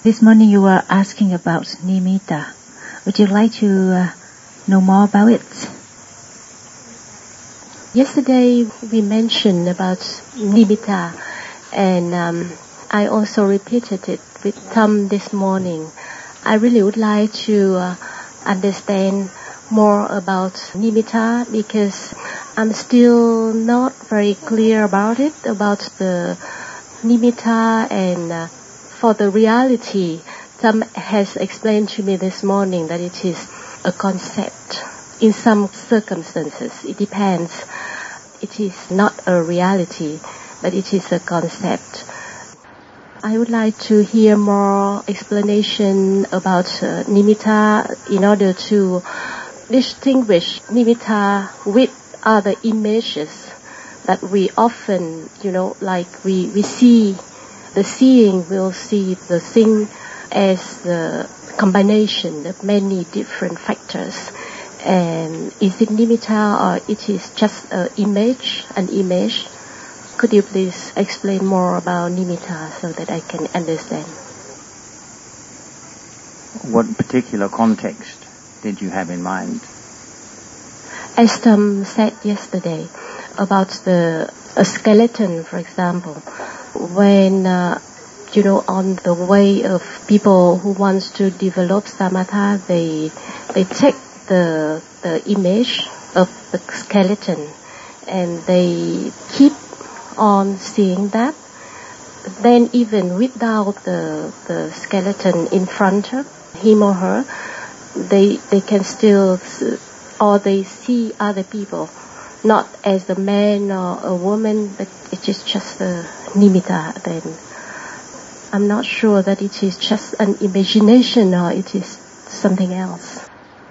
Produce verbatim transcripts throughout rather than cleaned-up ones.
This morning you were asking about nimitta. Would you like to uh, know more about it? Yesterday we mentioned about nimitta, and um, I also repeated it with Tom this morning. I really would like to uh, understand more about nimitta because I'm still not very clear about it, about the nimitta and uh, for the reality. Tom has explained to me this morning that it is a concept. In some circumstances, it depends. It is not a reality, but it is a concept. I would like to hear more explanation about uh, nimitta in order to distinguish nimitta with other images that we often, you know, like we, we see, the seeing will see the thing as the combination of many different factors. And is it nimitta or it is just an image, an image? Could you please explain more about nimitta so that I can understand? What particular context did you have in mind? As Tom said yesterday about the a skeleton, for example, when uh, you know, on the way of people who wants to develop samatha, they they take the the image of the skeleton and they keep on seeing that. Then even without the the skeleton in front of him or her, they they can still, or they see other people, not as a man or a woman, but it is just a nimitta. Then I'm not sure that it is just an imagination or it is something else.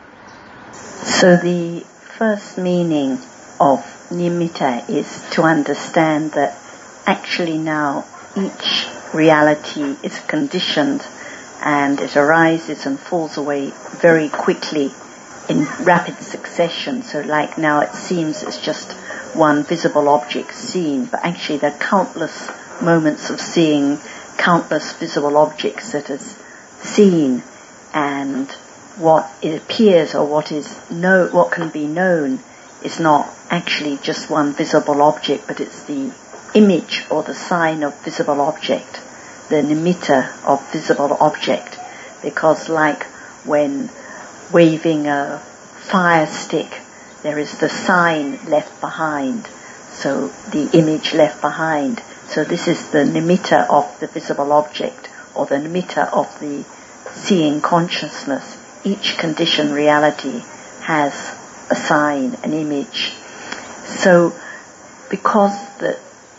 So the first meaning of nimitta is to understand that actually now each reality is conditioned and it arises and falls away very quickly in rapid succession. So like now it seems it's just one visible object seen, but actually there are countless moments of seeing countless visible objects that is seen, and what it appears or what is know what can be known is not actually just one visible object, but it's the image or the sign of visible object, the nimitta of visible object. Because like when waving a fire stick, there is the sign left behind, so the image left behind. So this is the nimitta of the visible object, or the nimitta of the seeing consciousness. Each conditioned reality has a sign, an image. So because the,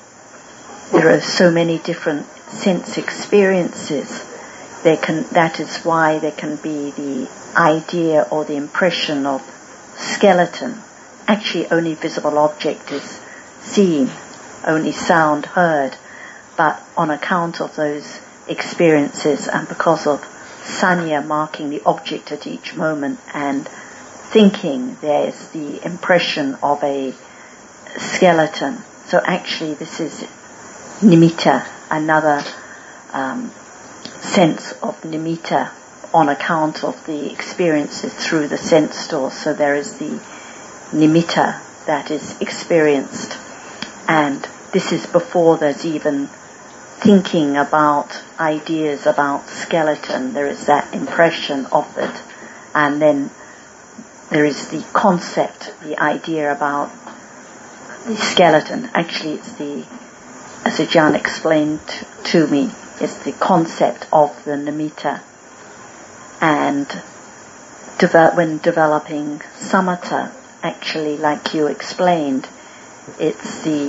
there are so many different sense experiences, there can, that is why there can be the idea or the impression of skeleton. Actually only visible object is seen, only sound heard, but on account of those experiences and because of sanya marking the object at each moment and thinking, there's the impression of a skeleton. So actually this is nimitta, another um, sense of nimitta on account of the experiences through the sense doors. So there is the nimitta that is experienced, and this is before there's even thinking about ideas about skeleton. There is that impression of it, and then there is the concept, the idea about the skeleton. Actually it's the, as Ajahn explained to me, it's the concept of the nimitta. And develop, when developing samatha, actually like you explained, it's the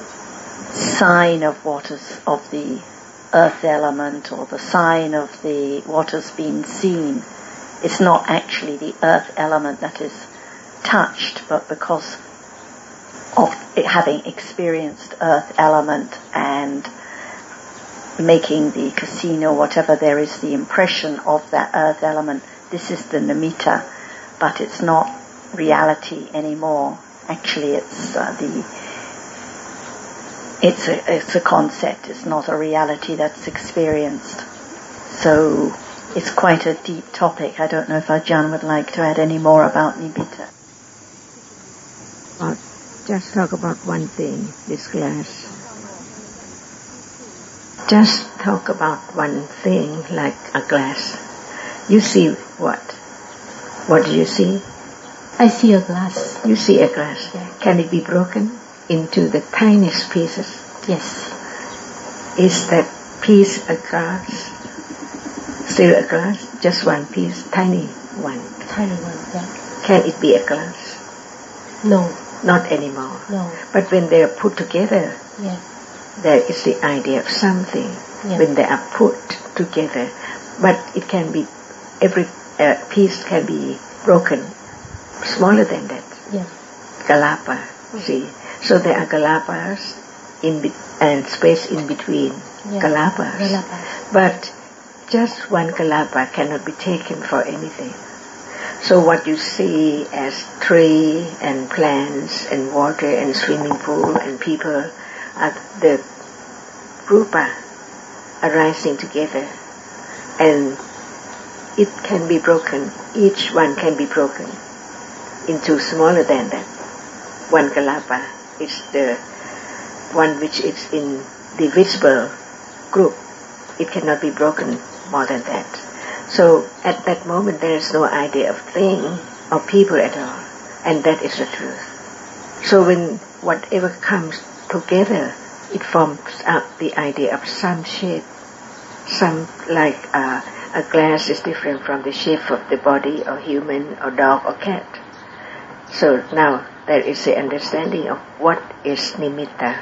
sign of what is of the earth element, or the sign of the what has been seen. It's not actually the earth element that is touched, but because of it having experienced earth element and making the casino, whatever, there is the impression of that earth element. This is the nimitta, but it's not reality anymore. Actually it's uh, the It's a, it's a concept, it's not a reality that's experienced. So it's quite a deep topic. I don't know if Ajahn would like to add any more about nimitta. I'll just talk about one thing, this glass. Just talk about one thing like a glass. You see what? What do you see? I see a glass. You see a glass. Yeah. Can it be broken into the tiniest pieces? Yes. Is that piece a glass? Still a glass? Just one piece, tiny one. Tiny one, yeah. Can it be a glass? No. Not anymore. No. But when they are put together, Yeah. there is the idea of something. Yeah. When they are put together. But it can be, every uh, piece can be broken smaller than that. Yeah. Galapa, see. So there are galapas in be- and space in between. Yeah. Galapas. Galapas. But just one galapa cannot be taken for anything. So what you see as tree and plants and water and swimming pool and people are the rupa arising together, and it can be broken. Each one can be broken into smaller than that. One galapa is the one which is in the visible group. It cannot be broken more than that. So at that moment there is no idea of thing or people at all, and that is the truth. So when whatever comes together, it forms up the idea of some shape, some like uh, a glass is different from the shape of the body or human or dog or cat. So now there is the understanding of what is nimitta.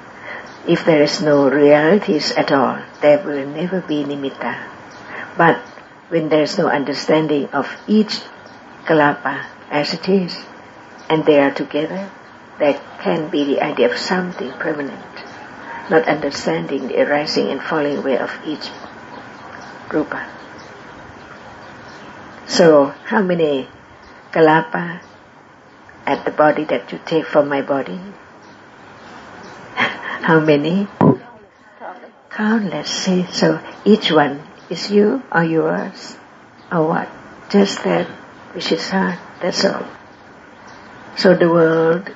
If there is no realities at all, there will never be nimitta. But when there is no understanding of each kalapa as it is, and they are together, there can be the idea of something permanent, not understanding the arising and falling away of each rupa. So, how many kalapa at the body that you take from my body? How many? Countless. See, so each one is you or yours or what? Just that which is heart, that's all. So the world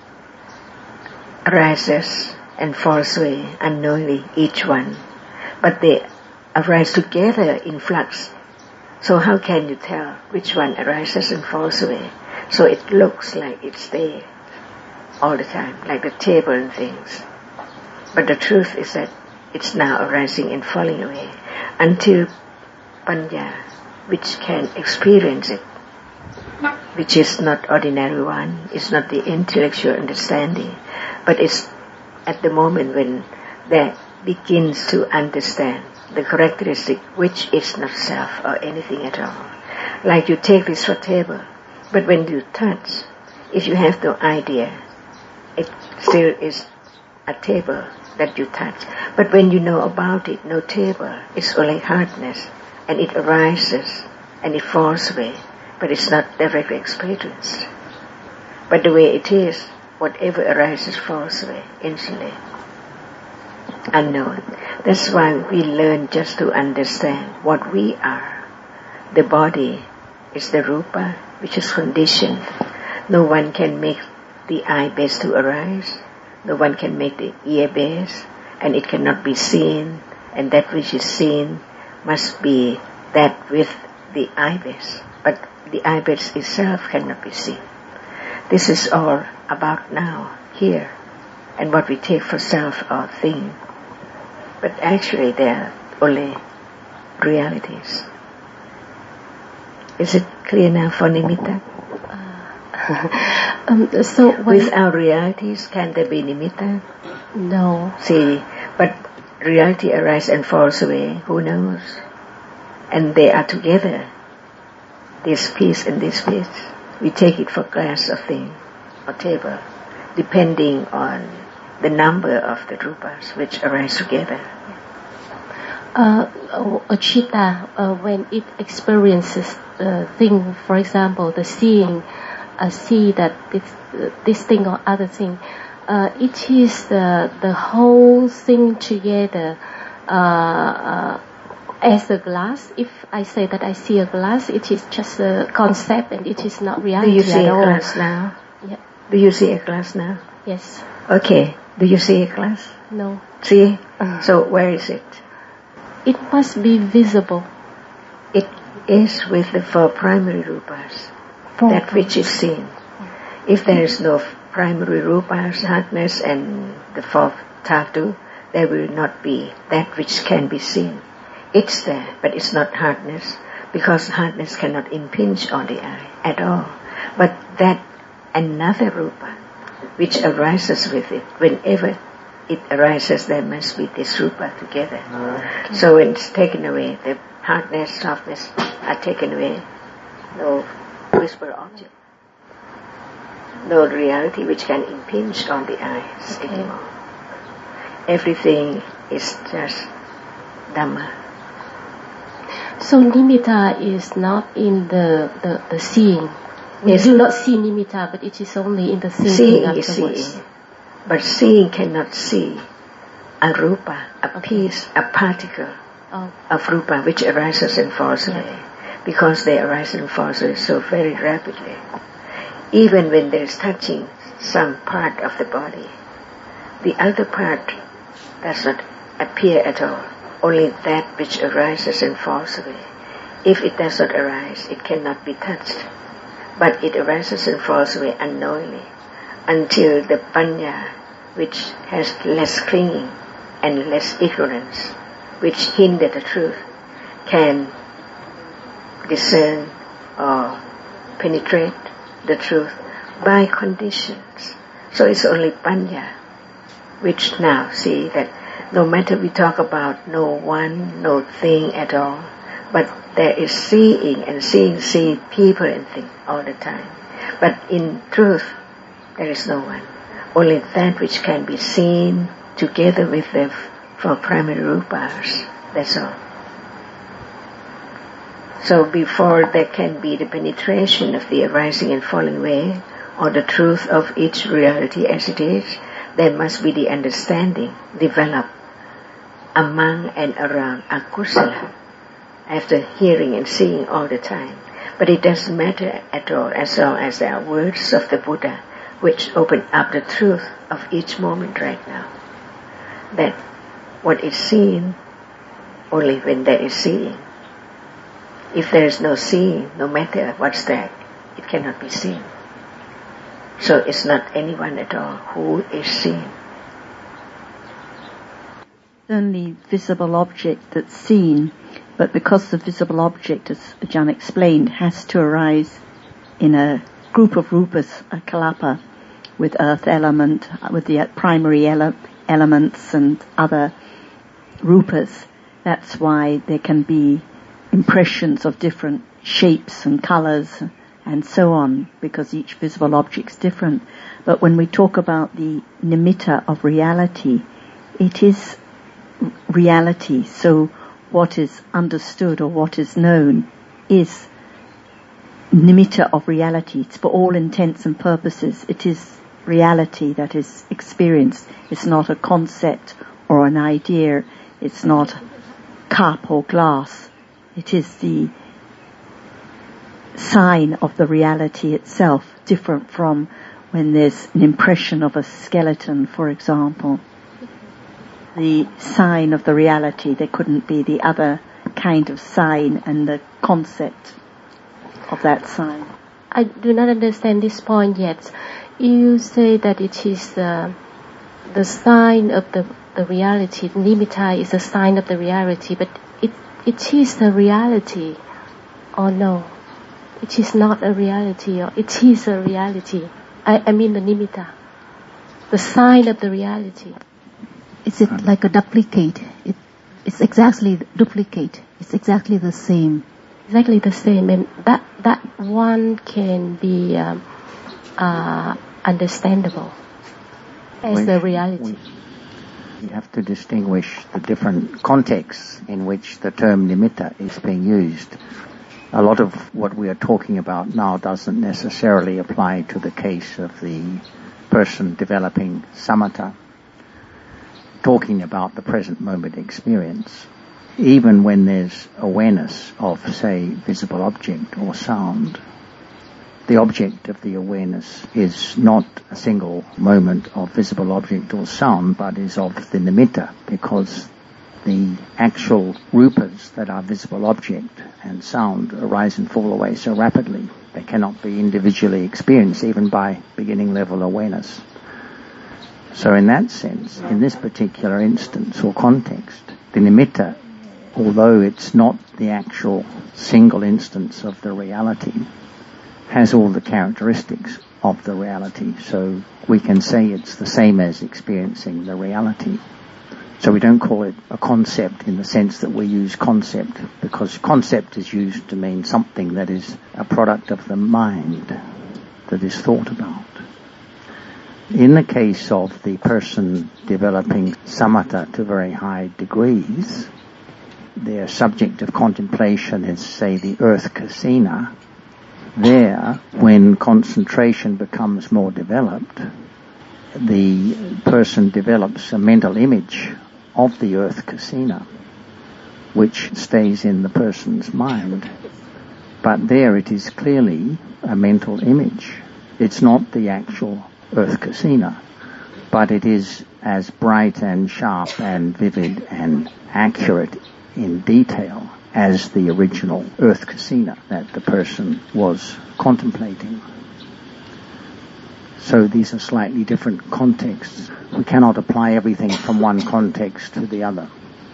arises and falls away unknowingly, each one. But they arise together in flux. So how can you tell which one arises and falls away? So it looks like it's there all the time, like the table and things. But the truth is that it's now arising and falling away until panya, which can experience it, which is not ordinary one, it's not the intellectual understanding, but it's at the moment when that begins to understand the characteristic which is not self or anything at all. Like you take this for table, but when you touch, if you have no idea, it still is a table that you touch. But when you know about it, no table, it's only hardness, and it arises and it falls away, but it's not directly experienced. But the way it is, whatever arises falls away instantly, unknown. That's why we learn just to understand what we are. The body is the rupa, which is conditioned. No one can make the eye base to arise. No one can make the ear base, and it cannot be seen, and that which is seen must be that with the eye base. But the eye base itself cannot be seen. This is all about now, here, and what we take for self or thing. But actually they are only realities. Is it clear now for nimitta? um, so without realities, can there be nimitta? No. See, but reality arises and falls away. Who knows? And they are together. This piece and this piece. We take it for glass of thing or table, depending on the number of the rupas which arise together. Uh, a chitta, uh, when it experiences uh, thing, for example, the seeing, uh, see that this, uh, this thing or other thing, uh, it is the the whole thing together, uh, uh, as a glass. If I say that I see a glass, it is just a concept and it is not reality. Do you see at a all. glass now? Yeah. Do you see a glass now? Yes. Okay. Do you see a glass? No. See? Uh. So where is it? It must be visible. It is with the four primary rupas, Four that which is seen. If there is no primary rupas, hardness, and the fourth dhatu, there will not be that which can be seen. It's there, but it's not hardness, because hardness cannot impinge on the eye at all. But that another rupa, which arises with it, whenever it arises, there must be this rupa together. Okay. So when it's taken away, the hardness, softness are taken away. No visible object. No reality which can impinge on the eyes okay. anymore. Everything is just Dhamma. So nimitta is not in the, the, the seeing. We yes. do not see nimitta, but it is only in the thinking seeing afterwards. Is seeing. But seeing cannot see a rupa, a okay. piece, a particle oh. of rupa which arises and falls away. Yeah. Because they arise and fall away so very rapidly. Even when there is touching some part of the body, the other part does not appear at all. Only that which arises and falls away. If it does not arise, it cannot be touched. But it arises and falls away unknowingly until the panya, which has less clinging and less ignorance, which hinder the truth, can discern or penetrate the truth by conditions. So it's only panya, which now see that no matter we talk about no one, no thing at all, but there is seeing, and seeing see people and things all the time. But in truth, there is no one. Only that which can be seen together with the four primary rupas. That's all. So before there can be the penetration of the arising and falling away, or the truth of each reality as it is, there must be the understanding developed among and around akusala, after hearing and seeing all the time. But it doesn't matter at all as long as there are words of the Buddha which open up the truth of each moment right now. That what is seen only when there is seeing. If there is no seeing, no matter what's there, it cannot be seen. So it's not anyone at all who is seen. Only visible object that's seen, but because the visible object, as Ajahn explained, has to arise in a group of rupas, a kalapa, with earth element, with the primary ele- elements and other rupas, that's why there can be impressions of different shapes and colors and so on, because each visible object's different. But when we talk about the nimitta of reality, it is reality. So what is understood or what is known is nimitta of reality. It's for all intents and purposes. It is reality that is experienced. It's not a concept or an idea. It's not cup or glass. It is the sign of the reality itself, different from when there's an impression of a skeleton, for example. The sign of the reality, there couldn't be the other kind of sign and the concept of that sign. I do not understand this point yet. You say that it is uh, the sign of the, the reality, nimitta is a sign of the reality, but it it is the reality, or no? It is not a reality, or it is a reality. I, I mean the nimitta, the sign of the reality. Is it like a duplicate? It, it's exactly duplicate. It's exactly the same. Exactly the same, and that that one can be um, uh, understandable as we, the reality. We have to distinguish the different contexts in which the term nimitta is being used. A lot of what we are talking about now doesn't necessarily apply to the case of the person developing samatha, talking about the present moment experience. even when there's awareness of, say, visible object or sound, the object of the awareness is not a single moment of visible object or sound, but is of the nimitta, because the actual rupas that are visible object and sound arise and fall away so rapidly. They cannot be individually experienced even by beginning level awareness. So in that sense, in this particular instance or context, the nimitta, although it's not the actual single instance of the reality, has all the characteristics of the reality. So we can say it's the same as experiencing the reality. So we don't call it a concept in the sense that we use concept, because concept is used to mean something that is a product of the mind, that is thought about. In the case of the person developing samatha to very high degrees, their subject of contemplation is, say, the earth kasina. There, when concentration becomes more developed, the person develops a mental image of the earth kasina, which stays in the person's mind. But there it is clearly a mental image. It's not the actual earth kasina, but it is as bright and sharp and vivid and accurate in detail as the original earth kasina that the person was contemplating. So these are slightly different contexts. We cannot apply everything from one context to the other.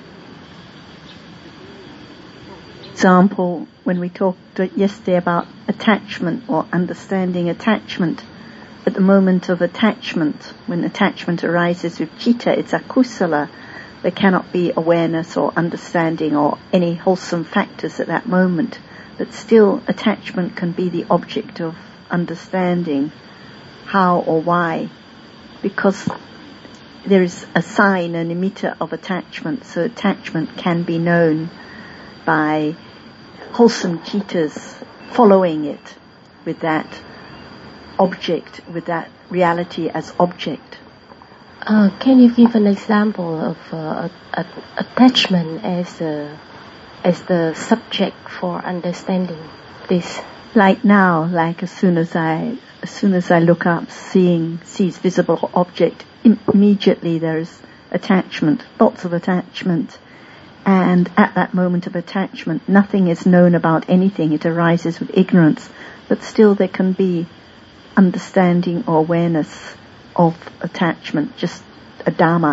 Example, when we talked yesterday about attachment or understanding attachment, at the moment of attachment, when attachment arises with citta, it's akusala. There cannot be awareness or understanding or any wholesome factors at that moment, but still attachment can be the object of understanding. How or why? Because there is a sign, a nimitta of attachment, so attachment can be known by wholesome cittas following it with that object, with that reality as object. Uh, can you give an example of uh, a, a, attachment as a, as the subject for understanding this? Like now, like as soon as I, as soon as I look up, seeing, sees visible object, immediately there is attachment, lots of attachment. And at that moment of attachment, nothing is known about anything. It arises with ignorance, but still there can be understanding or awareness of attachment, just a dharma.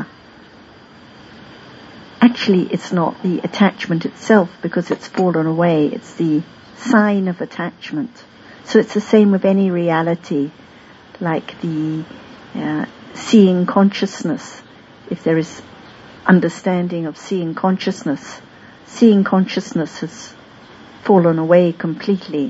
Actually, it's not the attachment itself because it's fallen away. It's the sign of attachment. So it's the same with any reality, like the uh, seeing consciousness. If there is understanding of seeing consciousness, seeing consciousness has fallen away completely.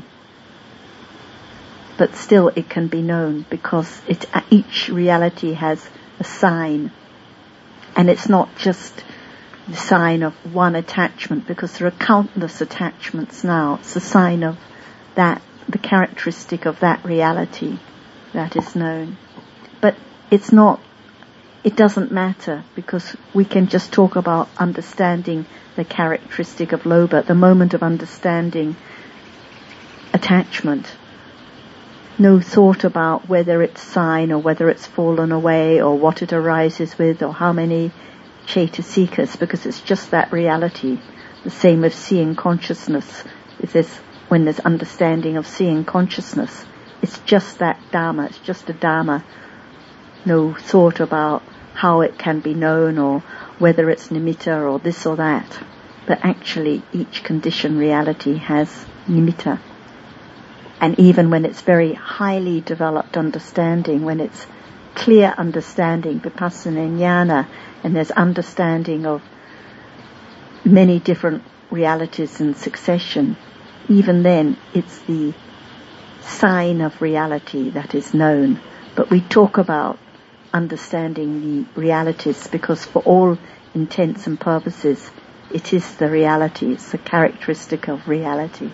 But still it can be known because it, each reality has a sign. And it's not just the sign of one attachment, because there are countless attachments now. It's a sign of that, the characteristic of that reality that is known. But it's not, it doesn't matter, because we can just talk about understanding the characteristic of lobha, the moment of understanding attachment. No thought about whether it's sign or whether it's fallen away or what it arises with or how many chaitasikas, because it's just that reality. The same with seeing consciousness. If there's, when there's understanding of seeing consciousness, it's just that dharma, it's just a dharma. No thought about how it can be known or whether it's nimitta or this or that. But actually each conditioned reality has nimitta. And even when it's very highly developed understanding, when it's clear understanding, vipassana jnana, and there's understanding of many different realities in succession, even then it's the sign of reality that is known. But we talk about understanding the realities because for all intents and purposes it is the reality, it's the characteristic of reality.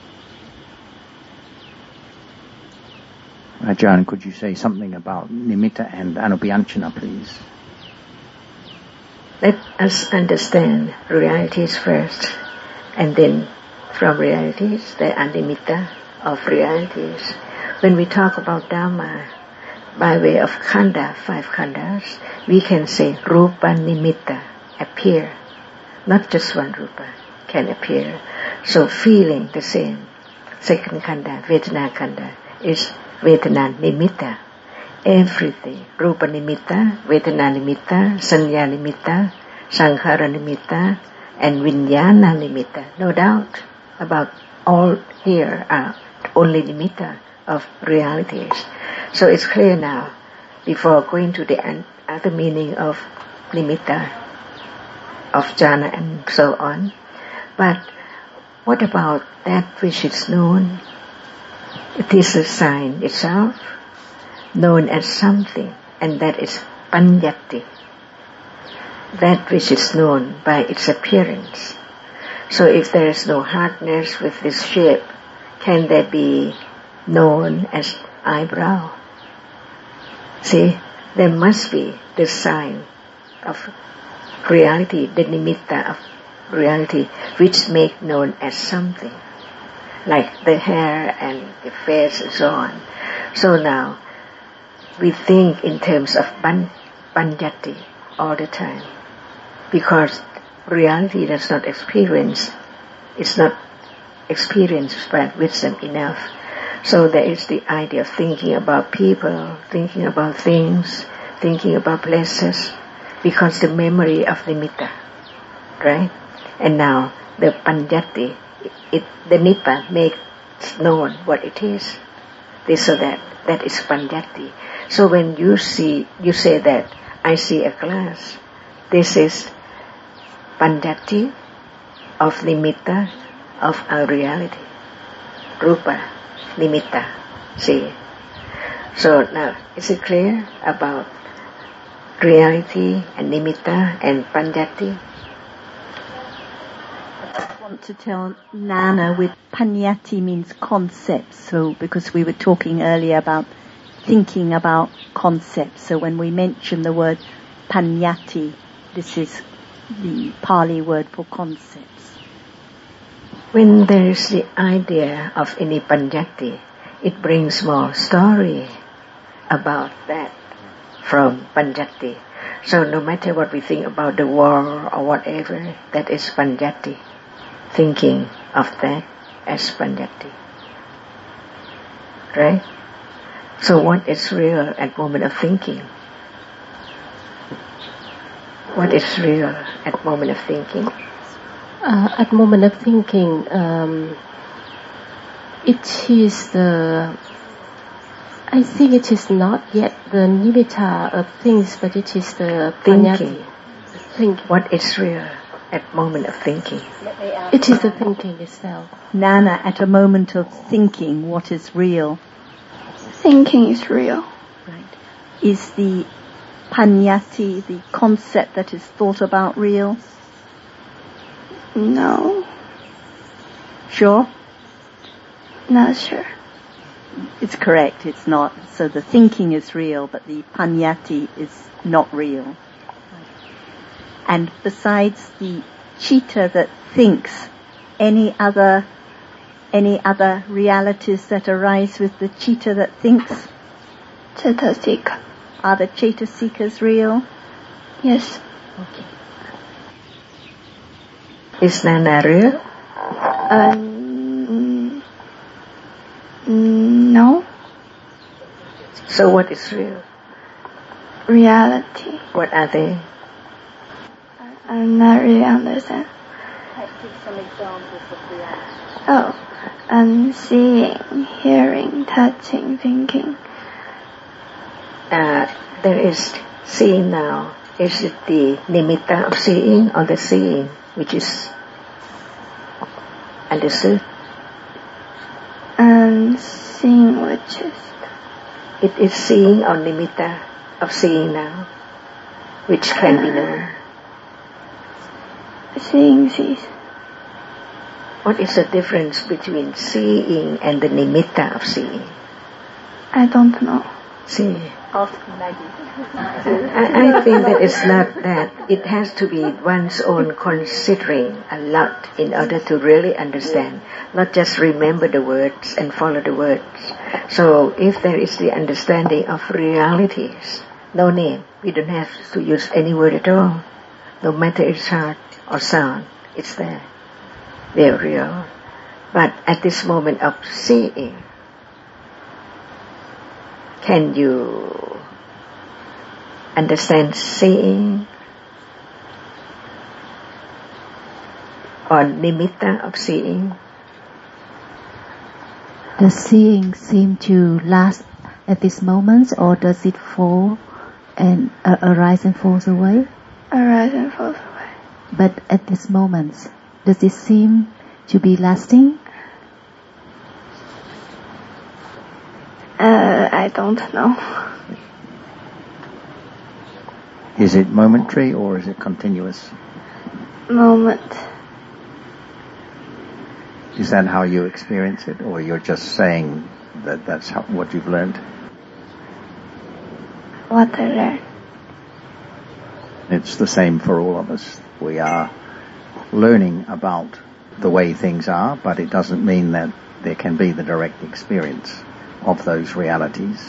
Ajahn, could you say something about nimitta and anubhyanchana, please? let us understand realities first, and then from realities there are nimitta of realities. When we talk about Dhamma, by way of khanda, five khandas, we can say rupa nimitta, appear. Not just one rupa can appear. So feeling the same. Second khanda, vedana khanda, is vedana nimitta. Everything, rupa nimitta, vedana nimitta, sanya nimitta, sankhara nimitta, and vijnana nimitta. No doubt about all here are only nimitta of realities. So it's clear now, before going to the other meaning of nimitta, of jhana and so on. But what about that which is known? It is a sign itself, known as something, and that is paññatti, that which is known by its appearance. So if there is no hardness with this shape, can there be known as eyebrow? See, there must be the sign of reality, the nimitta of reality, which make known as something, like the hair and the face and so on. So now, we think in terms of paññatti all the time, because reality does not experience, it's not experienced by wisdom enough. So there is the idea of thinking about people, thinking about things, thinking about places, because the memory of nimitta, right? And now the paññatti, it, the nippa makes known what it is. This or that, that is paññatti. So when you see, you say that, I see a glass, this is paññatti of nimitta of our reality. Rupa, nimitta, see. So now, is it clear about reality and nimitta and paññatti? I want to tell Nana with paññatti means concepts, so because we were talking earlier about thinking about concepts, so when we mention the word paññatti, this is the Pali word for concepts. When there is the idea of any paññatti, it brings more story about that from paññatti. So no matter what we think about the war or whatever, that is paññatti. Thinking of that as paññatti. Right? So what is real at moment of thinking? What is real at moment of thinking? Uh, at moment of thinking, um, it is the, I think it is not yet the nimitta of things, but it is the thinking. Thinking. What is real at moment of thinking? It is the thinking itself. Nana, at a moment of thinking, what is real? Thinking is real. Right. Is the paññatti, the concept that is thought about, real? No. Sure? Not sure. It's correct, it's not. So the thinking is real, but the paññatti is not real. And besides the citta that thinks, any other any other realities that arise with the citta that thinks? Cetasika. Are the cetasikas real? Yes. Okay. Is Nana real? Um, no. So what is real? Reality. What are they? I'm not really understand. Let's take some examples of reality. Oh, I'm seeing, hearing, touching, thinking. Uh, there is seeing now. Is it the nimitta of seeing or the seeing which is understood? And seeing which is. It is seeing or nimitta of seeing now, which can be known. Seeing sees. What is the difference between seeing and the nimitta of seeing? I don't know. See, Ask Maggie. I, I think that it's not that. It has to be one's own considering a lot in order to really understand, not just remember the words and follow the words. So if there is the understanding of realities, no name, we don't have to use any word at all. No matter it's heart or sound, it's there. They're real. But at this moment of seeing, can you understand seeing or nimitta of seeing? Does seeing seem to last at this moment, or does it fall and uh, arise and falls away? Arise and falls away. But at this moment, does it seem to be lasting? Uh, I don't know. Is it momentary or is it continuous? Moment. Is that how you experience it, or you're just saying that that's how, what you've learned? What I learned. It's the same for all of us. We are learning about the way things are, but it doesn't mean that there can be the direct experience of those realities.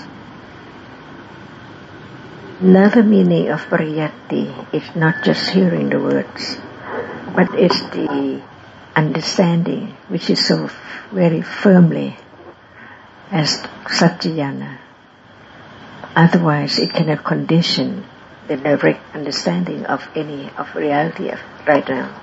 Another meaning of pariyatti is not just hearing the words, but it's the understanding which is so f- very firmly as Satchayana. Otherwise it cannot condition the direct understanding of any of reality of right now.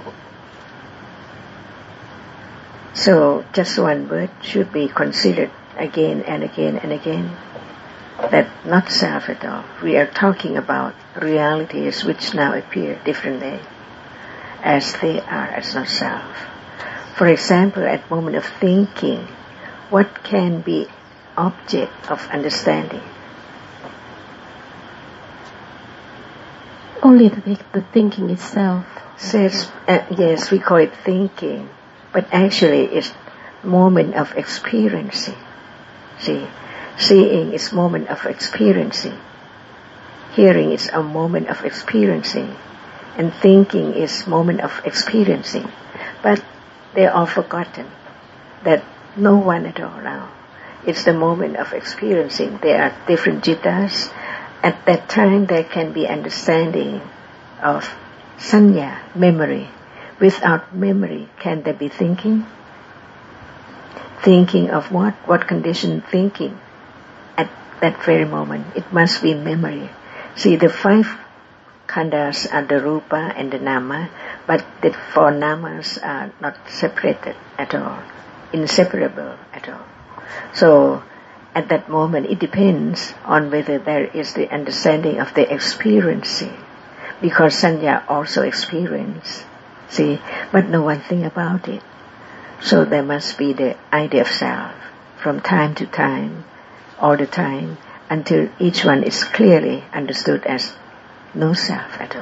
So just one word should be considered again and again and again. That not self at all. We are talking about realities which now appear differently as they are as not self. For example, at moment of thinking, what can be object of understanding? Only the, the thinking itself. Says, uh, yes, we call it thinking, but actually it's moment of experiencing. See, seeing is moment of experiencing. Hearing is a moment of experiencing. And thinking is moment of experiencing. But they are forgotten that no one at all now. It's the moment of experiencing. There are different jittas. At that time there can be understanding of sanya, memory. Without memory, can there be thinking? Thinking of what? What condition thinking? At that very moment, it must be memory. See, the five khandas are the rupa and the nama, but the four namas are not separated at all, inseparable at all. So, at that moment, it depends on whether there is the understanding of the experiencing, because sanya also experience, see, but no one think about it. So there must be the idea of self from time to time, all the time, until each one is clearly understood as no self at all.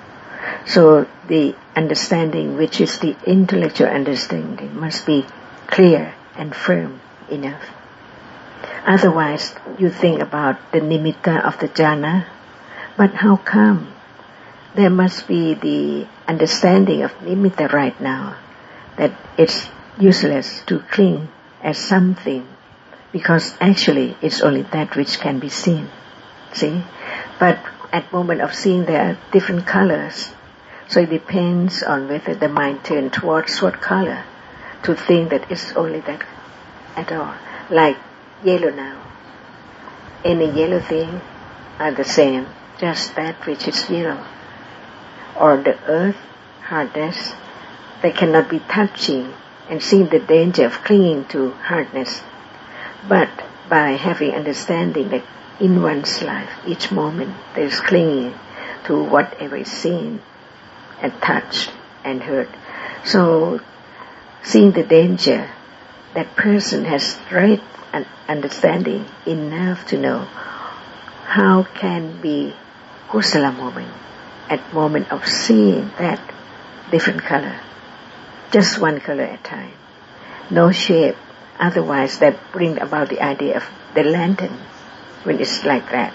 So the understanding, which is the intellectual understanding, must be clear and firm enough. Otherwise, you think about the nimitta of the jhana, but how come? There must be the understanding of nimitta right now, that it's useless to cling as something, because actually it's only that which can be seen. See? But at moment of seeing there are different colors. So it depends on whether the mind turns towards what color to think that it's only that at all. Like yellow now. Any yellow thing are the same, just that which is yellow. Or the earth, hardness, they cannot be touching and seeing the danger of clinging to hardness. But by having understanding that in one's life, each moment there is clinging to whatever is seen and touched and heard. So, seeing the danger, that person has right understanding enough to know how can be kusala moment, at moment of seeing that different color. Just one color at a time. No shape. Otherwise that bring about the idea of the lantern when it's like that.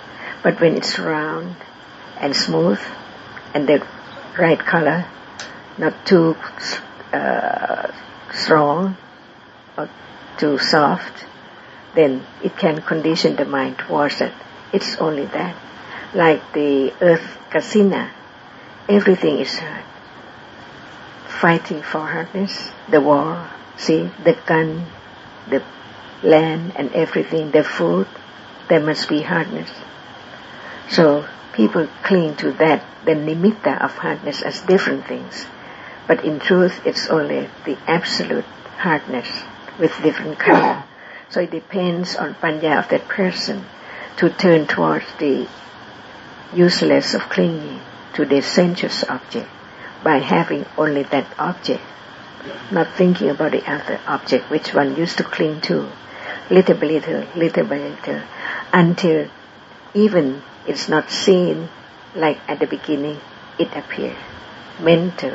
But when it's round and smooth and the right color, not too uh, strong or too soft, then it can condition the mind towards it. It's only that. Like the earth kasina, everything is hard. Fighting for hardness, the war, see, the gun, the land and everything, the food, there must be hardness. So people cling to that, the nimitta of hardness as different things. But in truth, it's only the absolute hardness with different color. So it depends on panya of that person to turn towards the useless of clinging to the sensuous object by having only that object, not thinking about the other object which one used to cling to, little by little, little by little, until even it's not seen like at the beginning, it appears. Mental,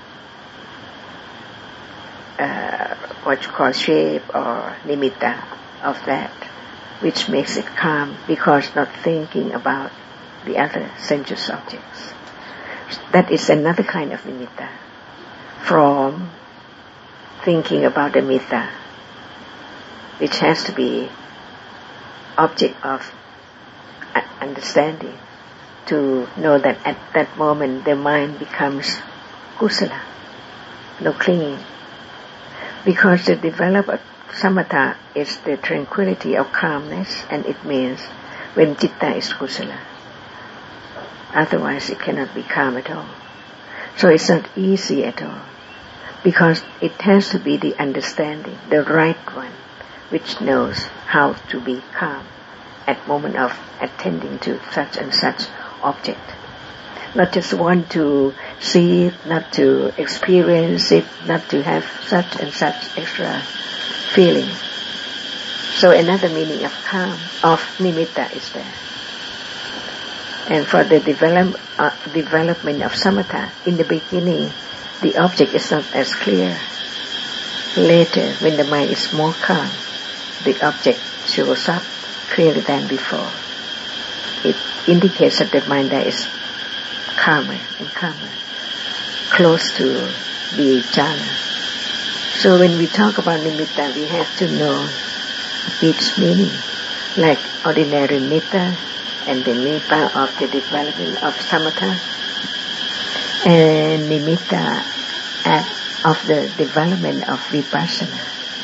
uh, what you call shape or nimitta of that, which makes it calm because not thinking about the other sensuous objects. That is another kind of nimitta from thinking about the mitta, which has to be object of understanding, to know that at that moment the mind becomes kusala, no clinging. Because the developed samatha is the tranquility of calmness, and it means when citta is kusala. Otherwise it cannot be calm at all. So it's not easy at all, because it has to be the understanding, the right one, which knows how to be calm at moment of attending to such and such object. Not just want to see it, not to experience it, not to have such and such extra feeling. So another meaning of calm, of nimitta is there. And for the develop, uh, development of samatha, in the beginning, the object is not as clear. Later, when the mind is more calm, the object shows up clearer than before. It indicates that the mind there is calmer and calmer, close to the jhana. So when we talk about nimitta, we have to know each meaning, like ordinary nimitta and the nimitta of the development of samatha, and nimitta of the development of vipassana.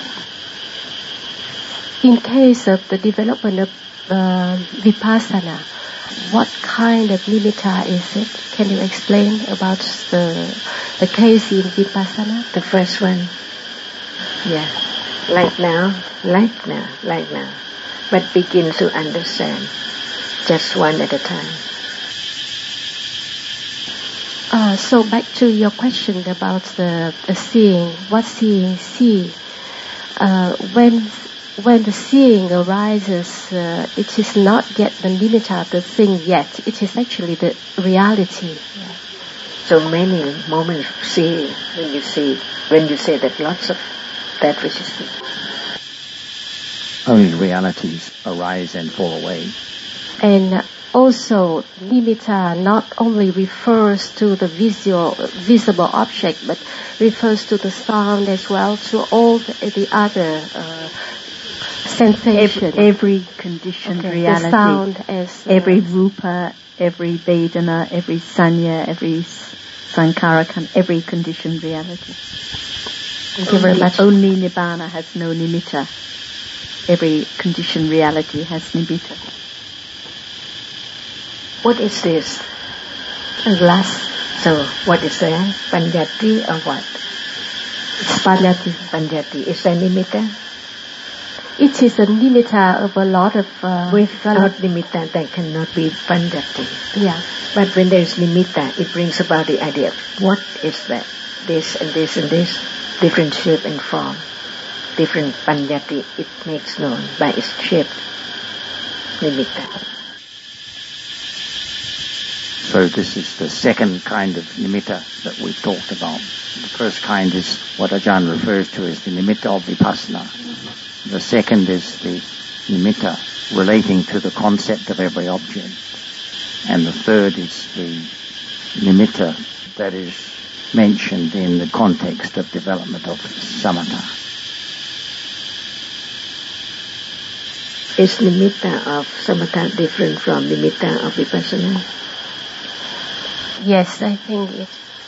In case of the development of uh, vipassana, what kind of nimitta is it? Can you explain about the the case in vipassana? The first one, yeah, like now, like now, like now, but begin to understand, just one at a time. Uh, so back to your question about the, the seeing, what seeing see. Uh, when when the seeing arises, uh, it is not yet the nimitta of the thing yet. It is actually the reality. Yeah. So many moments of seeing, when you see, when you say that lots of that which is seen. Only realities arise and fall away. And also, nimitta not only refers to the visual, visible object, but refers to the sound as well, to all the, the other uh, sensations. Every, every conditioned okay. reality. The sound as... Uh, every rupa, every vedana, every sanya, every sankhara, every conditioned reality. Thank you very much. Only nibbana has no nimitta. Every conditioned reality has nimitta. What is this? A glass. So, what is there? Panjati or what? It's Panjati. Panjati. Is there nimitta? It is a nimitta of a lot of... Uh, Without nimitta, there cannot be Panjati. Yeah. But when there is nimitta, it brings about the idea of what is that? This and this and this, different shape and form. Different Panjati, it makes known by its shape. Nimitta. So this is the second kind of nimitta that we've talked about. The first kind is what Ajahn refers to as the nimitta of vipassana. The second is the nimitta relating to the concept of every object. And the third is the nimitta that is mentioned in the context of development of samatha. Is nimitta of samatha different from nimitta of vipassana? Yes, I think it,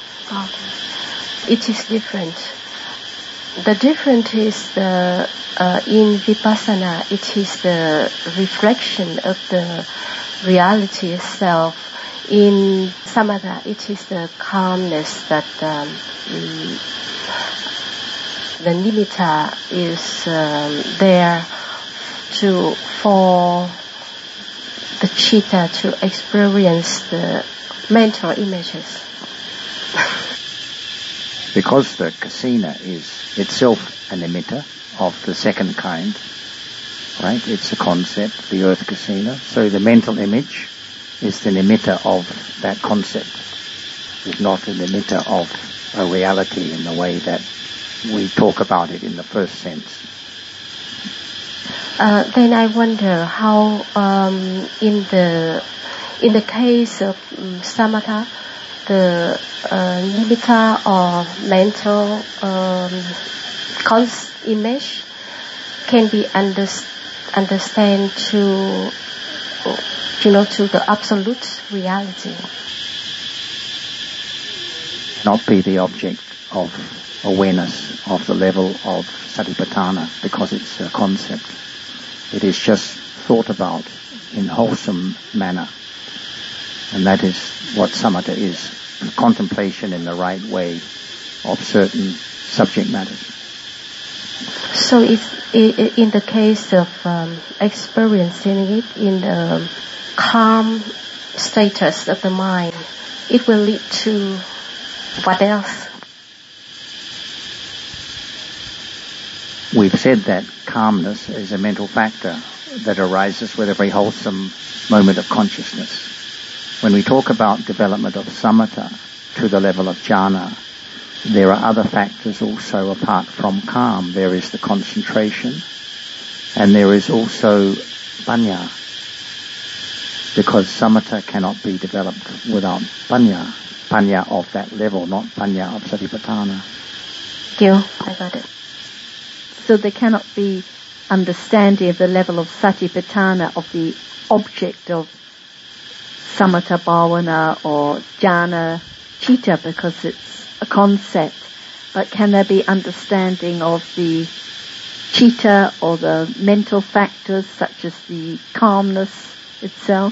it is different. The difference is the uh, in vipassana, it is the reflection of the reality itself. In samatha, it is the calmness that um, mm, the nimitta is um, there to for the citta to experience the mental images. Because the kasina is itself a nimitta of the second kind, right? It's a concept, the earth kasina. So the mental image is the nimitta of that concept. It's not a nimitta of a reality in the way that we talk about it in the first sense. Uh, then I wonder how, um, in the in the case of um, samatha, the uh, nimitta or mental um, cons- image can be under- understand to, you know, to the absolute reality. Not be the object of awareness of the level of satipatthana because it's a concept. It is just thought about in wholesome manner. And that is what samatha is, contemplation in the right way of certain subject matters. So if, in the case of um, experiencing it in the calm status of the mind, it will lead to what else? We've said that calmness is a mental factor that arises with every wholesome moment of consciousness. When we talk about development of samatha to the level of jhana, there are other factors also apart from calm. There is the concentration, and there is also panya, because samatha cannot be developed without panya, panya of that level, not panya of satipatthana. Thank you, I got it. So there cannot be understanding of the level of satipatthana, of the object of samatha bhavana or jhana citta, because it's a concept. But can there be understanding of the citta or the mental factors such as the calmness itself?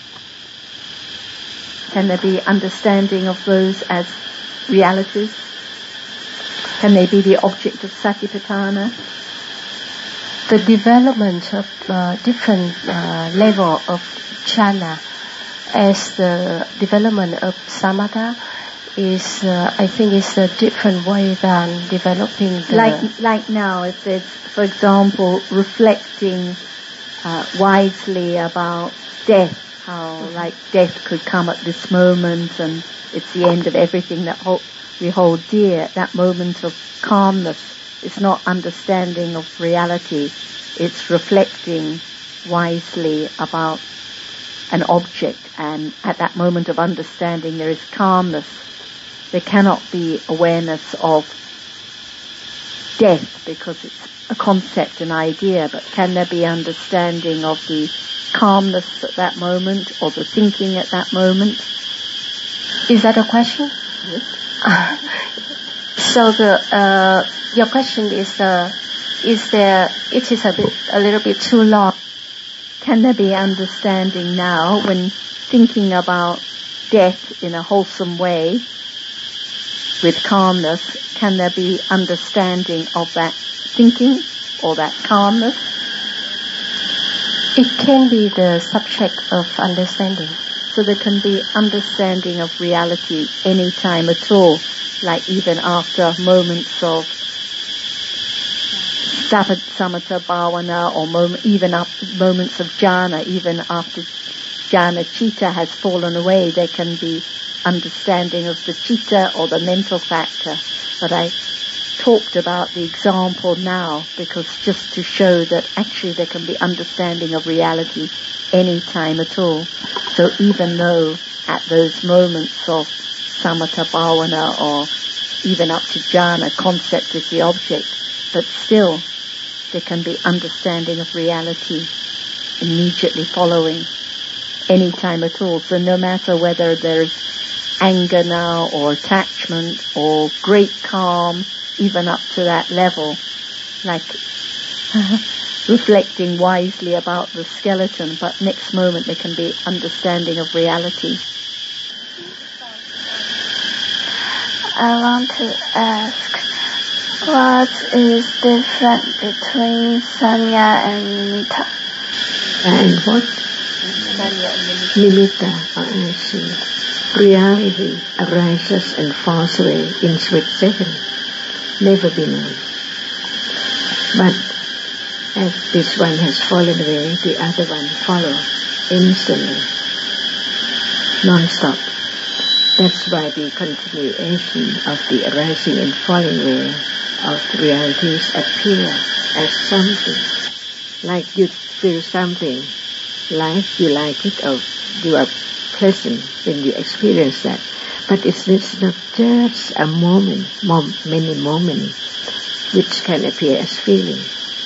Can there be understanding of those as realities? Can they be the object of satipatthana? The development of uh, different uh, level of jhana as the development of samatha is, uh, I think, is a different way than developing the... Like, like now, if there's, for example, reflecting uh, wisely about death, how mm-hmm. like death could come at this moment and it's the end of everything that ho- we hold dear. That moment of calmness is not understanding of reality. It's reflecting wisely about an object, and at that moment of understanding there is calmness. There cannot be awareness of death because it's a concept, an idea, but can there be understanding of the calmness at that moment or the thinking at that moment? Is that a question? Yes. So the uh, your question is uh, is there? It is a bit a little bit too long. Can there be understanding now when thinking about death in a wholesome way with calmness? Can there be understanding of that thinking or that calmness? It can be the subject of understanding. So there can be understanding of reality any time at all, like even after moments of samatha bhavana or moment, even up moments of jhana, even after jhana citta has fallen away, there can be understanding of the citta or the mental factor. But I talked about the example now because just to show that actually there can be understanding of reality any time at all. So even though at those moments of samatha bhavana or even up to jhana, concept is the object, but still there can be understanding of reality immediately following any time at all. So no matter whether there's anger now or attachment or great calm, even up to that level, like reflecting wisely about the skeleton, but next moment there can be understanding of reality. I want to ask, what is different between sanya and nimitta? And what? Nimitta, I see. Reality arises and falls away in split second, never be known. But as this one has fallen away, the other one follows instantly, non-stop. That's why the continuation of the arising and falling away of realities appear as something. Like you feel something, like you like it, or you are pleasant when you experience that. But it's, it's not just a moment, mom, many moments, which can appear as feeling.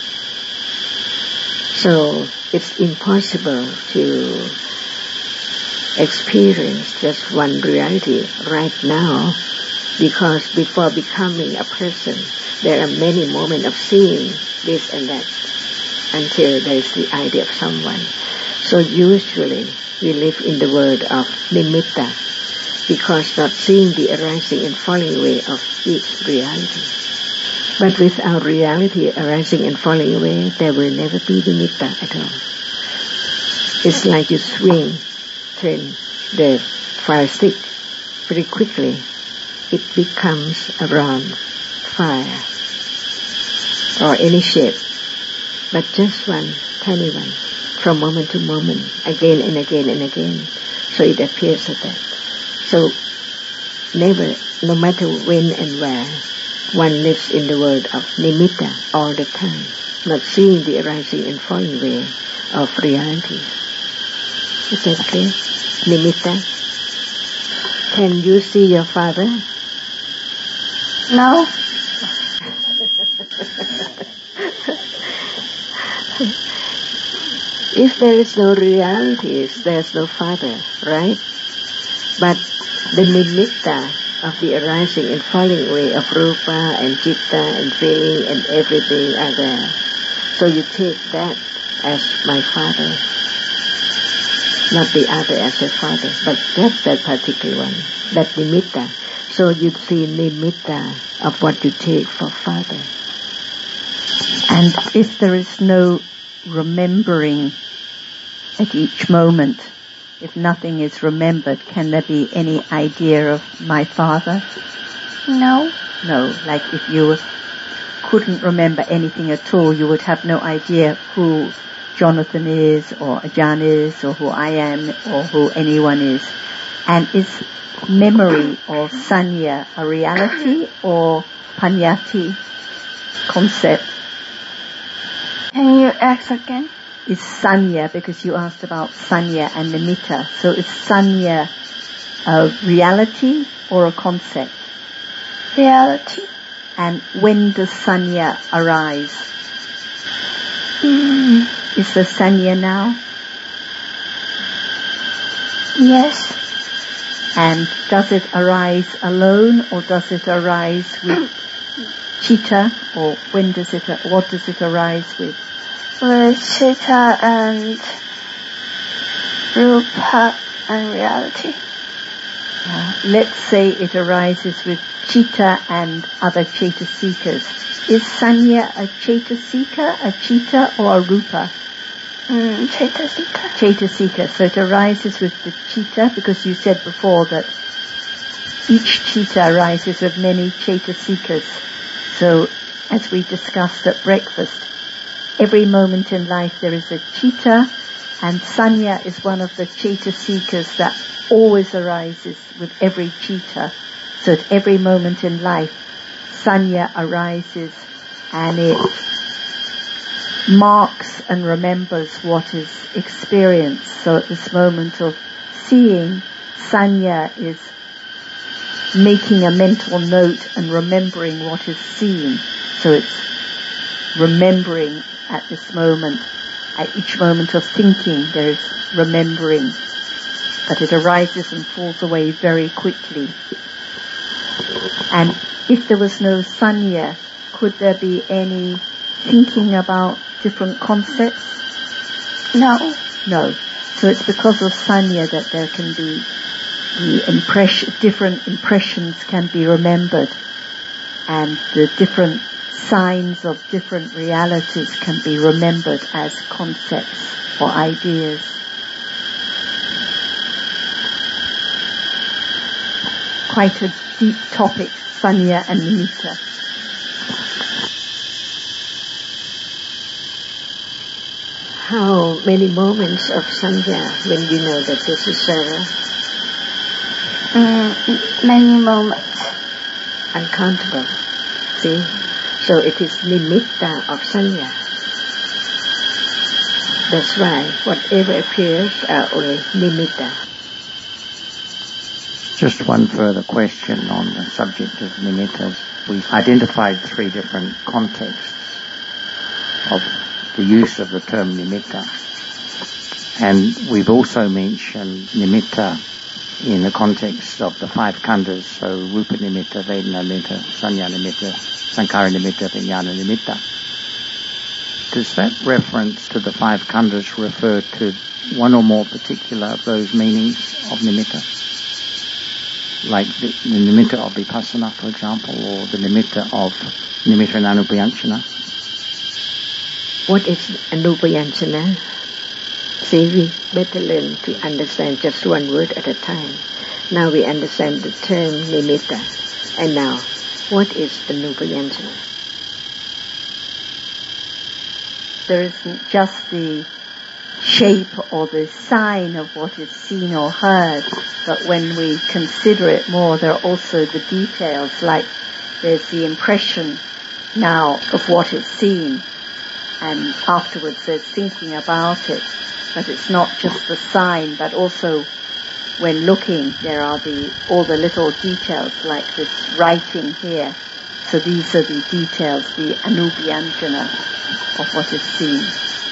So it's impossible to experience just one reality right now, because before becoming a person, there are many moments of seeing this and that until there is the idea of someone. So usually we live in the world of nimitta, because not seeing the arising and falling away of each reality. But without reality arising and falling away, there will never be nimitta at all. It's like you swing, turn the fire stick very quickly. It becomes a round fire or any shape, but just one tiny one, from moment to moment, again and again and again. So it appears as that. So never, no matter when and where, one lives in the world of nimitta all the time, not seeing the arising and falling away of reality. Is that clear? Nimitta. Can you see your father? No. If there is no realities, there is no father, right? But the nimitta of the arising and falling away of rupa and citta and feeling and everything are there. So you take that as my father, not the other as a father, but just that particular one, that nimitta. So you see nimitta of what you take for father. And if there is no remembering at each moment, if nothing is remembered, can there be any idea of my father? No. No, like if you couldn't remember anything at all, you would have no idea who Jonathan is, or Ajahn is, or who I am, or who anyone is. And is memory or sanya a reality or panyati, concept? Can you ask again? Is sanya, because you asked about sanya and nimitta. So is sanya a reality or a concept? Reality. And when does sanya arise? Mm. Is there sanya now? Yes. And does it arise alone, or does it arise with citta, or when does it, what does it arise with? With citta and rupa and reality. Uh, let's say it arises with citta and other cetasikas. Is sanya a cetasika, a citta, or a rupa? Mm, cetasika. Cetasika. So it arises with the citta, because you said before that each citta arises with many cetasikas. So as we discussed at breakfast, every moment in life there is a citta, and sanya is one of the cetasikas that always arises with every citta. So at every moment in life, sanya arises and it marks and remembers what is experienced. So at this moment of seeing, sanya is making a mental note and remembering what is seen. So it's remembering at this moment. At each moment of thinking there is remembering, but it arises and falls away very quickly. And if there was no sanya, could there be any thinking about different concepts? No. No. So it's because of sanya that there can be the impression, different impressions can be remembered, and the different signs of different realities can be remembered as concepts or ideas. Quite a deep topic, sanya and nimitta. How many moments of sanya when you know that this is Sarah? Mm, many moments. Uncountable. See? So it is nimitta of sanya. That's why whatever appears are only nimitta. Just one further question on the subject of nimittas. We've identified three different contexts of the use of the term nimitta. And we've also mentioned nimitta in the context of the five khandhas, so rupa nimitta, vedana nimitta, sanya nimitta, sankhara nimitta, vijnana nimitta. Does that reference to the five khandhas refer to one or more particular of those meanings of nimitta? Like the, the nimitta of vipassana, for example, or the nimitta of nimitta and anupayanchana? What is anupayanchana? See, we better learn to understand just one word at a time. Now we understand the term nimitta. And now, what is anupayanchana? There isn't just the shape or the sign of what is seen or heard, but when we consider it more, there are also the details, like there's the impression now of what is seen, and afterwards there's thinking about it. But it's not just the sign, but also when looking there are the all the little details, like this writing here. So these are the details, the anupayanchana of what is seen.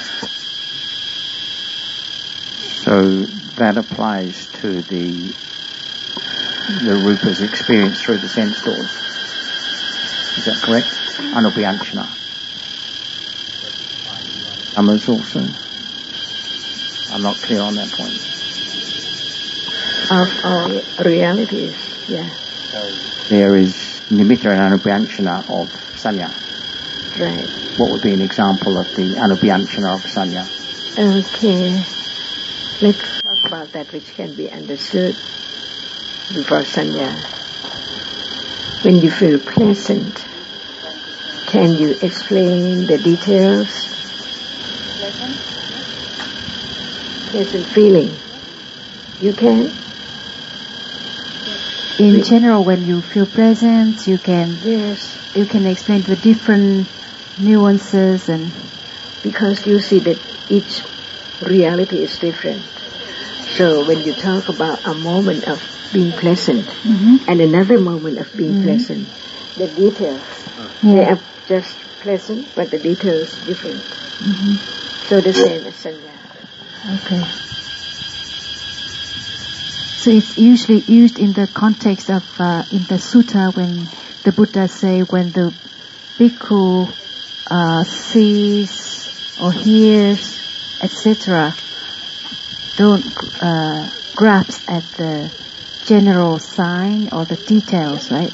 So that applies to the the rupa's experience through the sense doors. Is that correct? Anupayanchana. Others also? I'm not clear on that point. Of all realities, yeah. So there is nimitta and anupayanchana of sanya. Right. What would be an example of the anupayanchana of sanya? Okay. Let's talk about that which can be understood before sanya. When you feel pleasant, can you explain the details? Pleasant? Pleasant feeling. You can? In general, when you feel present, you can Yes. you can explain the different nuances, and Because you see that each reality is different. So when you talk about a moment of being pleasant mm-hmm. and another moment of being mm-hmm. pleasant, the details, yeah. they are just pleasant, but the details different. Mm-hmm. So the same as sanya. Okay. So it's usually used in the context of uh, in the sutta when the Buddha say when the bhikkhu uh, sees or hears, et cetera, don't uh, grasp at the general sign or the details, right?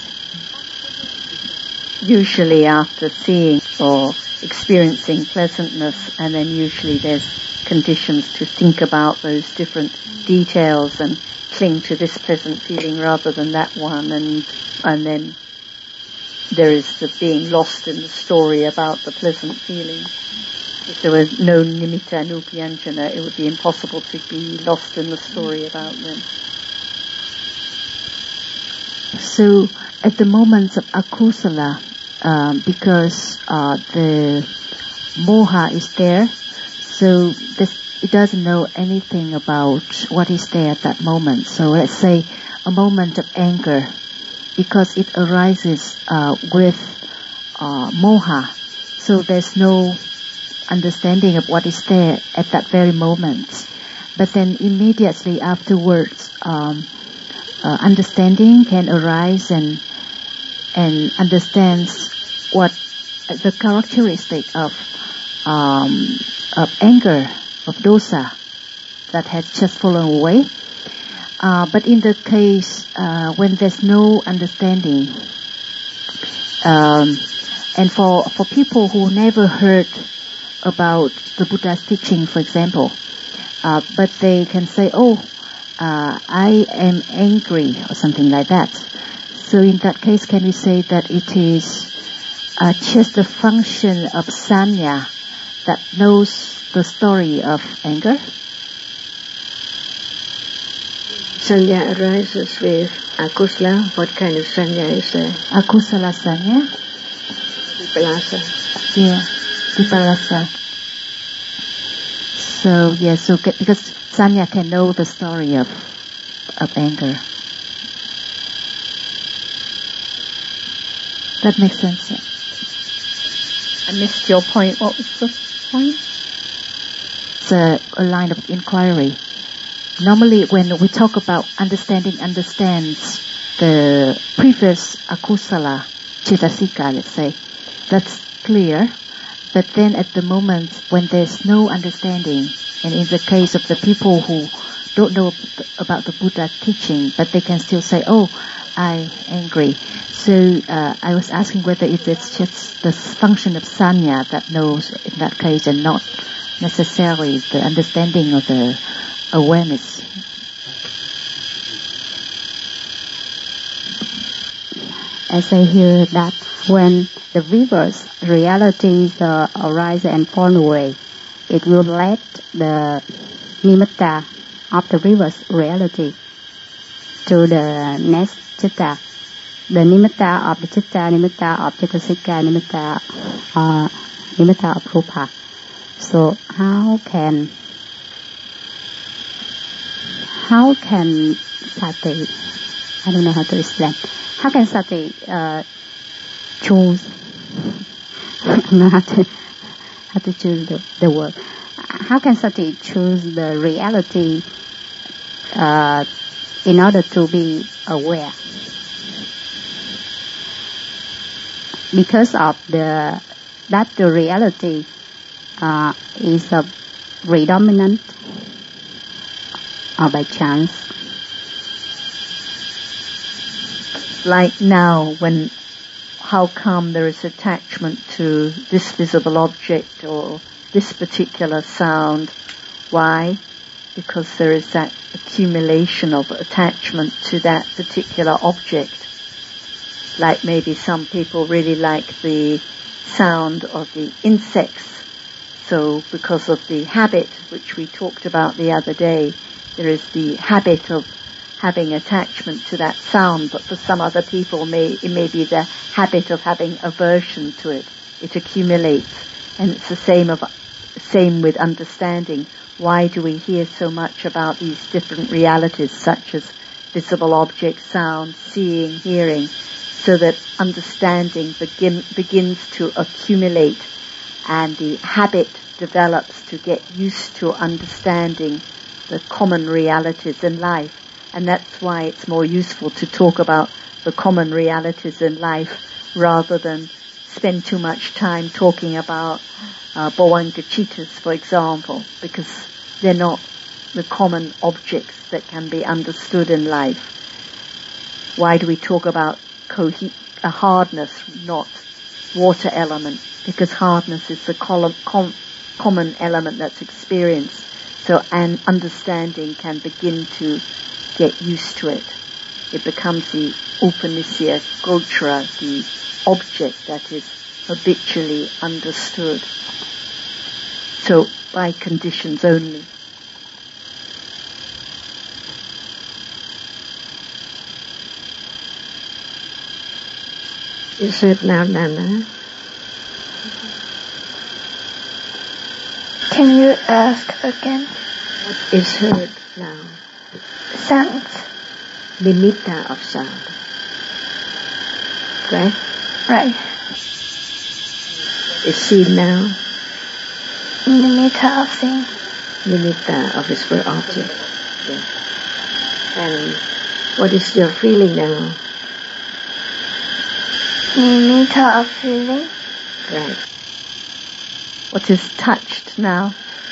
Usually after seeing or experiencing pleasantness, and then usually there's conditions to think about those different details and cling to this pleasant feeling rather than that one, and and then there is the being lost in the story about the pleasant feeling. If there were no nimitta and anupayanchana, it would be impossible to be lost in the story about them. So at the moments of akusala, um, because uh, the moha is there, so this, it doesn't know anything about what is there at that moment. So let's say a moment of anger, because it arises uh, with uh, moha, so there's no understanding of what is there at that very moment. But then immediately afterwards, um, uh, understanding can arise and and understands what the characteristic of um, of anger, of dosa that has just fallen away. Uh, but in the case uh, when there's no understanding, um, and for for people who never heard about the Buddha's teaching, for example, uh, but they can say, "Oh, uh, I am angry," or something like that. So in that case, can we say that it is uh, just a function of sanya that knows the story of anger? Sanya arises with akusala. What kind of sanya is there? Akusala sanya? Vipalasa. Yeah, vipalasa. So, yeah, so because sanya can know the story of of anger. That makes sense, yeah. I missed your point. What was the point? It's a, a line of inquiry. Normally when we talk about understanding understands the previous akusala, cetasika, let's say, that's clear. But then at the moment when there's no understanding, and in the case of the people who don't know about the Buddha teaching, but they can still say, "Oh, I'm angry." So uh, I was asking whether it is just the function of sanya that knows in that case, and not necessarily the understanding of the awareness. As I hear that when the reverse realities uh, arise and fall away, it will let the nimitta of the reverse reality to the next chitta. The nimitta of the chitta, nimitta of cetasika, nimitta, uh, nimitta of rupa. So how can how can sati? I don't know how to explain. How can sati uh, choose? I don't know how to how to choose the, the word. How can sati choose the reality uh, in order to be aware? Because of the that the reality uh, is a predominant or by chance. Like now, when how come there is attachment to this visible object or this particular sound? Why? Because there is that accumulation of attachment to that particular object. Like maybe some people really like the sound of the insects. So because of the habit, which we talked about the other day, there is the habit of having attachment to that sound, but for some other people may, it may be the habit of having aversion to it. It accumulates. And it's the same of, same with understanding. Why do we hear so much about these different realities, such as visible objects, sound, seeing, hearing, so that understanding begin, begins to accumulate and the habit develops to get used to understanding the common realities in life. And that's why it's more useful to talk about the common realities in life rather than spend too much time talking about uh, Bhavangacittas, for example, because they're not the common objects that can be understood in life. Why do we talk about cohe- a hardness, not water element? Because hardness is the com- com- common element that's experienced. So an understanding can begin to get used to it. It becomes the upanisya gochara, the object that is habitually understood. So by conditions only. Is it now, Nana? Can you ask again? What is heard now? Sounds. Nimitta of sound. Right? Right. Is seen now? Nimitta of thing. Nimitta of visible object. Yeah. And what is your feeling now? Nimitta of feeling. Right. What is touched now?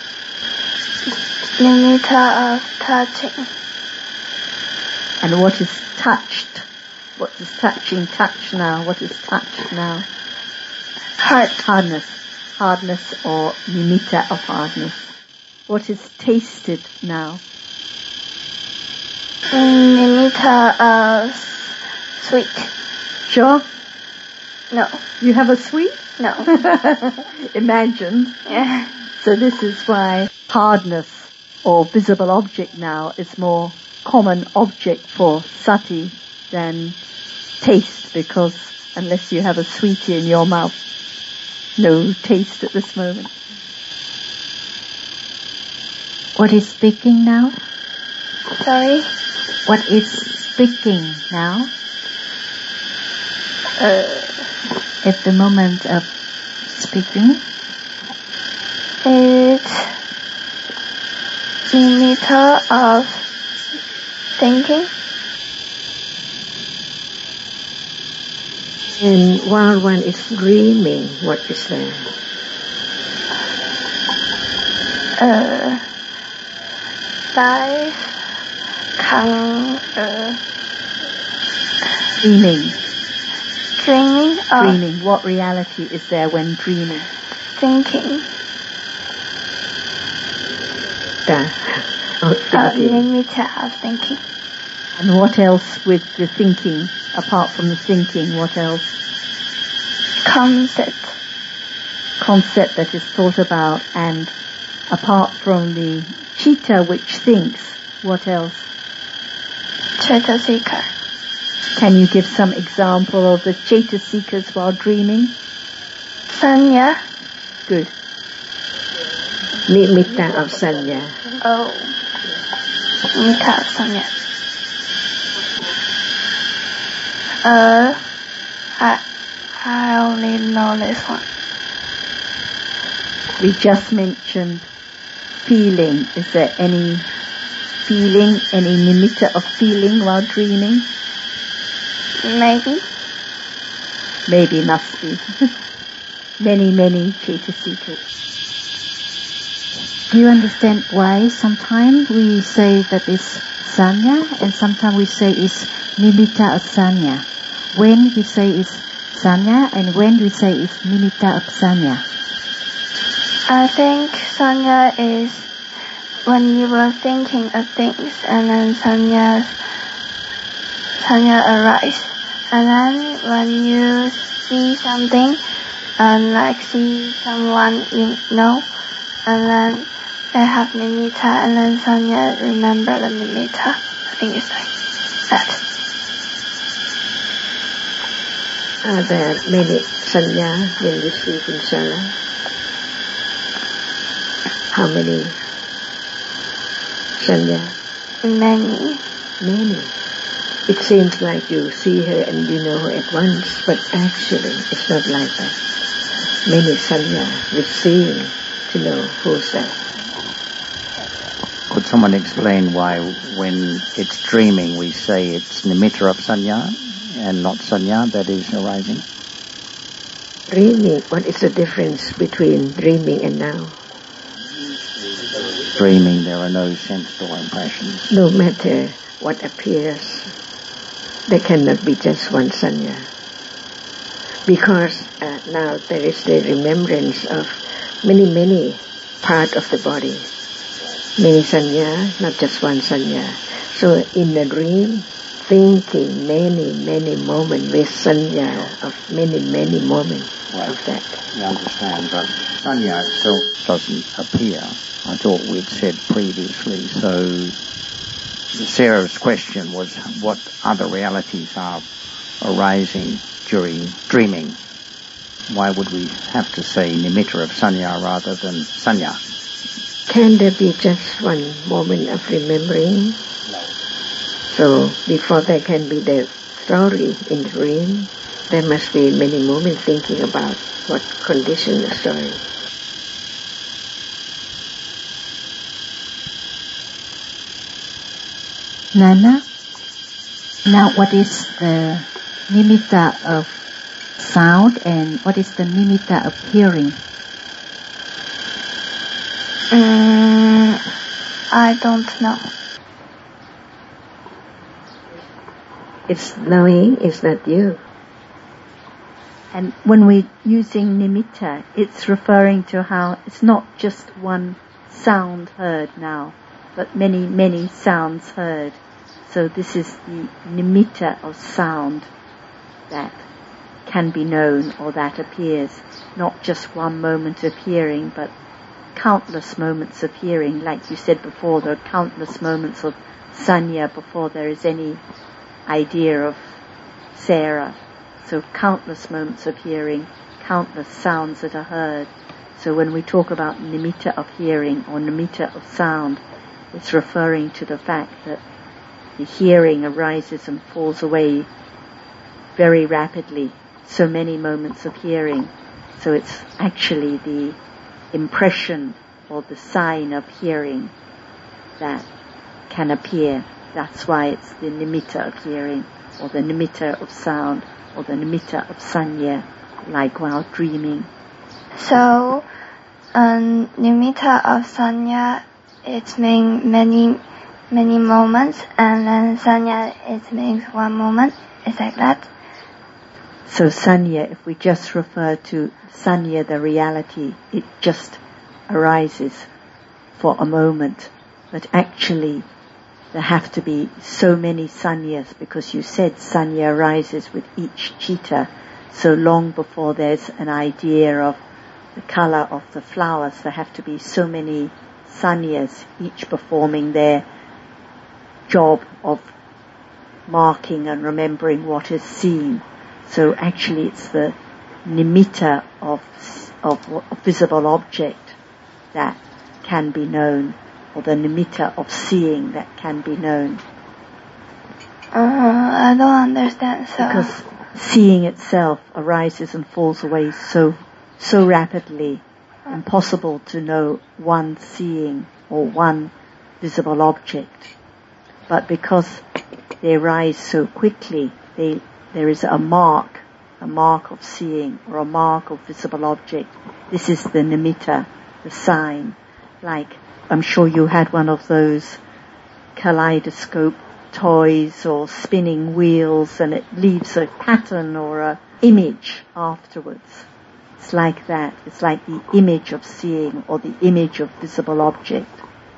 Nimitta of touching. And what is touched? What is touching touch now? What is touched now? Heart. Hardness. Hardness or nimitta of hardness. What is tasted now? Nimitta of sweet. Sure? No. You have a sweet? No. Imagined. Yeah. So this is why hardness or visible object now is more common object for sati than taste, because unless you have a sweetie in your mouth, no taste at this moment. What is speaking now? Sorry? What is speaking now? Uh, At the moment of speaking? it's nimitta of thinking. And while one is dreaming, what is there? Uh, five, count, uh, Dreaming. dreaming of Dreaming. What reality is there when dreaming? thinking. The, oh, Uh, thinking. nimitta of thinking. And what else with the thinking? Apart from the thinking, what else? Concept. Concept that is thought about, and apart from the chitta which thinks, what else? Cetasika. Can you give some example of the cetasikas while dreaming? Sanya. Good. Nimitta of sanya. Oh. Nimitta of sanya. Uh, I, I only know this one. We just mentioned feeling. Is there any feeling, any nimitta of feeling while dreaming? Maybe. Maybe, must be. Many, many cetasikas. Do you understand why sometimes we say that it's sanya and sometimes we say it's nimitta of sanya? When we say it's sanya and when we say it's nimitta of sanya? I think sanya is when you were thinking of things and then sanya, sanya arise. And then when you see something, and like see someone you know, and then they have nimitta, and then sanya remember the nimitta. I think it's like that. Are there many sanya when you see Vinshala? How many sanya? Many. Many. It seems like you see her and you know her at once, but actually it's not like that. Many sanya with seeing to know who's that. Could someone explain why when it's dreaming we say it's nimitta of sanya and not sanya that is arising? Dreaming, what is the difference between dreaming and now? Dreaming, there are no sensible impressions. No matter what appears, there cannot be just one sanya. Because uh, now there is the remembrance of many, many parts of the body. Many sanya, not just one sanya. So in the dream, thinking many, many moments with sanya of many, many moments Right. of that. I understand, but sanya itself doesn't appear. I thought we'd said previously. So Sarah's question was what other realities are arising during dreaming. Why would we have to say nimitta of sanya rather than sanya? Can there be just one moment of remembering? So before there can be the story in dream, there must be many moments thinking about what conditioned the story. Nana, now what is the nimitta of sound and what is the nimitta of hearing? Um, I don't know. It's knowing, it's not you. And when we're using nimitta, it's referring to how it's not just one sound heard now, but many, many sounds heard. So this is the nimitta of sound that can be known or that appears. Not just one moment of hearing, but countless moments of hearing. Like you said before, there are countless moments of sanya before there is any idea of Sarah. So countless moments of hearing, countless sounds that are heard. So when we talk about nimitta of hearing or nimitta of sound, it's referring to the fact that the hearing arises and falls away very rapidly. So many moments of hearing. So it's actually the impression or the sign of hearing that can appear. That's why it's the nimitta of hearing or the nimitta of sound or the nimitta of sanya, like while dreaming. So, um, nimitta of sanya, it means many, many moments, and then sanya, it means one moment. Is like that? So sanya, if we just refer to sanya, the reality, it just arises for a moment. But actually, there have to be so many sanyas, because you said sanya arises with each citta. So long before there's an idea of the color of the flowers, there have to be so many sanyas, each performing their job of marking and remembering what is seen. So actually it's the nimitta of, of a visible object that can be known, or the nimitta of seeing that can be known. Uh, I don't understand. So. Because seeing itself arises and falls away so so rapidly, impossible to know one seeing or one visible object. But because they rise so quickly, they, there is a mark, a mark of seeing or a mark of visible object. This is the nimitta, the sign. Like, I'm sure you had one of those kaleidoscope toys or spinning wheels, and it leaves a pattern or a image afterwards. It's like that. It's like the image of seeing or the image of visible object.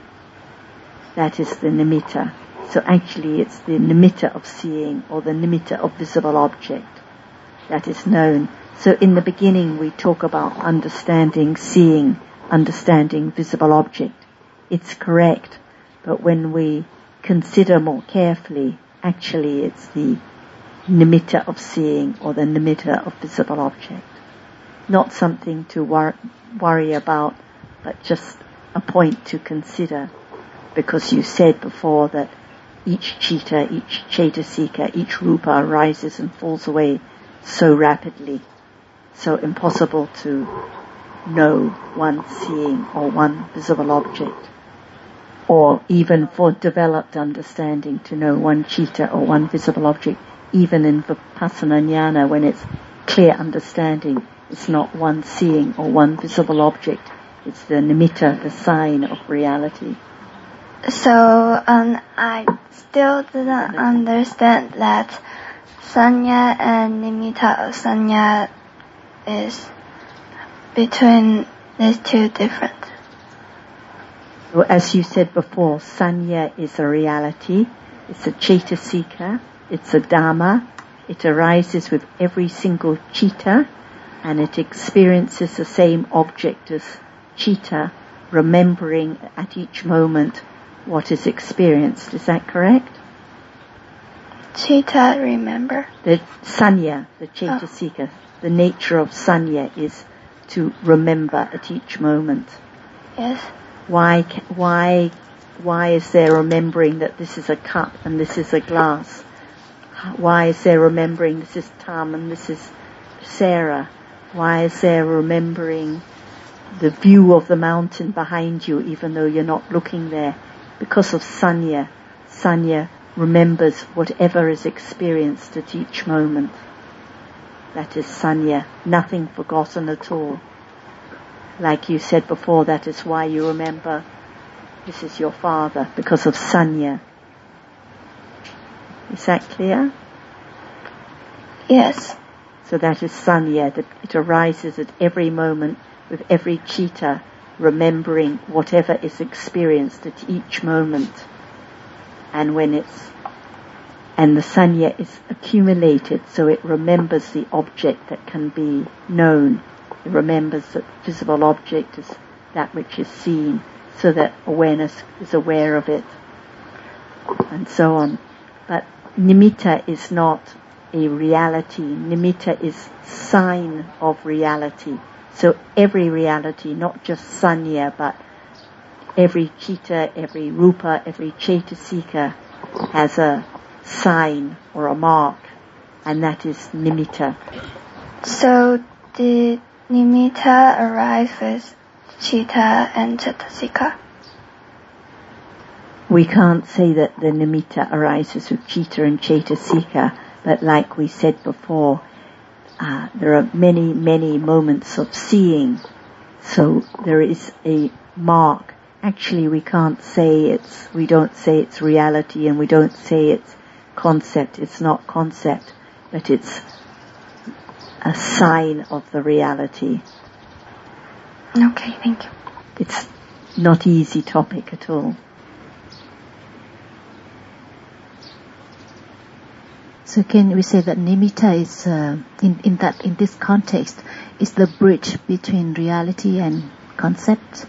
That is the nimitta. So actually it's the nimitta of seeing or the nimitta of visible object that is known. So in the beginning we talk about understanding seeing, understanding visible object. It's correct, but when we consider more carefully, actually it's the nimitta of seeing or the nimitta of visible object. Not something to wor- worry about, but just a point to consider, because you said before that each citta, each cetasika, each rupa arises and falls away so rapidly, so impossible to know one seeing or one visible object, or even for developed understanding to know one citta or one visible object, even in vipassana jnana, when it's clear understanding, it's not one seeing or one visible object, it's the nimitta, the sign of reality. So, um, I still didn't understand that sanya and nimitta of sanya is between these two different. So as you said before, sanya is a reality, it's a cetasika, it's a dhamma, it arises with every single citta, and it experiences the same object as citta, remembering at each moment what is experienced. Is that correct? Citta remember. The sanya, the cetasika, oh. The nature of sanya is to remember at each moment. Yes. Why, why, why is there remembering that this is a cup and this is a glass? Why is there remembering this is Tom and this is Sarah? Why is there remembering the view of the mountain behind you even though you're not looking there? Because of sanya. Sanya remembers whatever is experienced at each moment. That is sanya. Nothing forgotten at all. Like you said before, that is why you remember this is your father, because of sanya. Is that clear? Yes. So that is sanya, that it arises at every moment with every citta, remembering whatever is experienced at each moment. And when it's, and the sanya is accumulated, so it remembers the object that can be known. It remembers that visible object is that which is seen, so that awareness is aware of it, and so on. But nimitta is not a reality. Nimitta is sign of reality. So every reality, not just sanya, but every citta, every rupa, every cetasika has a sign or a mark, and that is nimitta. So the nimitta arise with citta and cetasika? We can't say that the nimitta arises with citta and cetasika, but like we said before, uh, there are many, many moments of seeing. So there is a mark. Actually, we can't say it's, we don't say it's reality, and we don't say it's concept. It's not concept, but it's a sign of the reality. Okay, thank you. It's not easy topic at all. So can we say that nimitta is, uh, in, in that, in this context, is the bridge between reality and concept?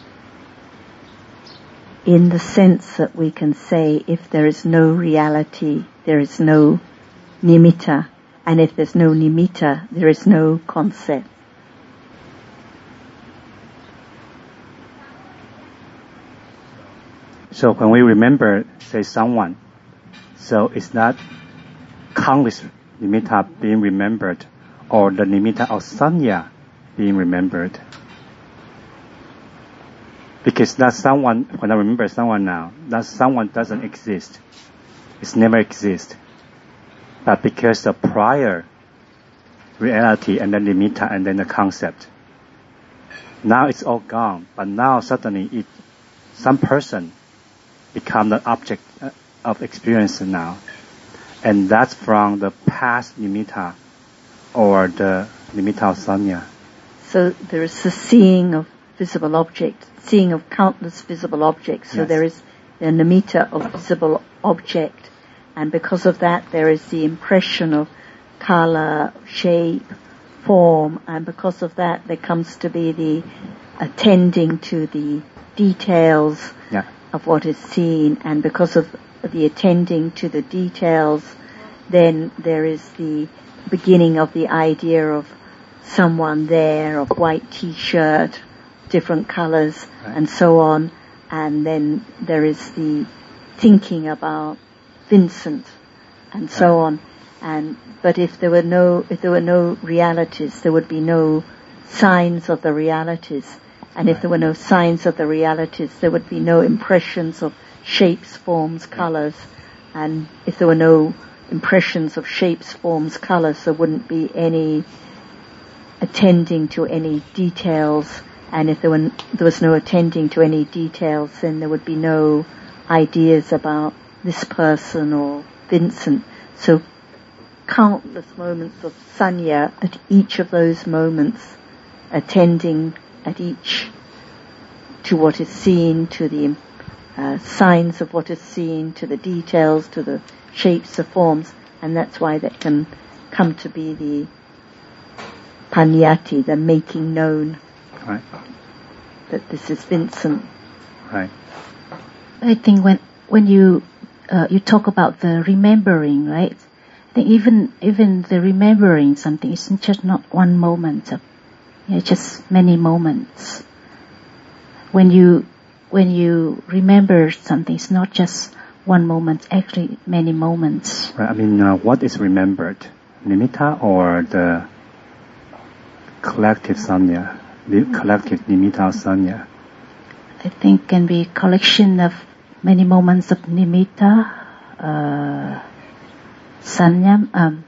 In the sense that we can say if there is no reality, there is no nimitta, and if there's no nimitta, there is no concept. So when we remember, say, someone, so it's not countless nimitta being remembered, or the nimitta of sanya being remembered. Because that someone, when I remember someone now, that someone doesn't exist. It's never exist. But because the prior reality and then nimitta and then the concept, now it's all gone. But now suddenly it, some person become the object of experience now. And that's from the past nimitta or the nimitta of sanya. So there is the seeing of visible objects, seeing of countless visible objects. So yes. There is the nimitta of visible object, and because of that there is the impression of color, shape, form, and because of that there comes to be the attending to the details yeah. of what is seen, and because of the attending to the details, then there is the beginning of the idea of someone there, of white t-shirt, different colors, right. and so on, and then there is the thinking about Vincent, and right. so on. And but if there were no, if there were no realities, there would be no signs of the realities, and right. if there were no signs of the realities, there would be no impressions of shapes, forms, right. colors, and if there were no impressions of shapes, forms, colors, there wouldn't be any attending to any details. And if there, were, there was no attending to any details, then there would be no ideas about this person or Vincent. So countless moments of sanya at each of those moments, attending at each to what is seen, to the uh, signs of what is seen, to the details, to the shapes, the forms, and that's why that can come to be the panyati, the making known. Right. That this is Vincent. Right. I think when when you uh, you talk about the remembering, right? I think even even the remembering something is just not one moment of, you know, just many moments. When you when you remember something, it's not just one moment, actually many moments. Right. I mean, uh, what is remembered? Nimitta or the collective sanya, the collective nimitta or sanya? I think can be collection of many moments of nimitta, uh, sanya. Um,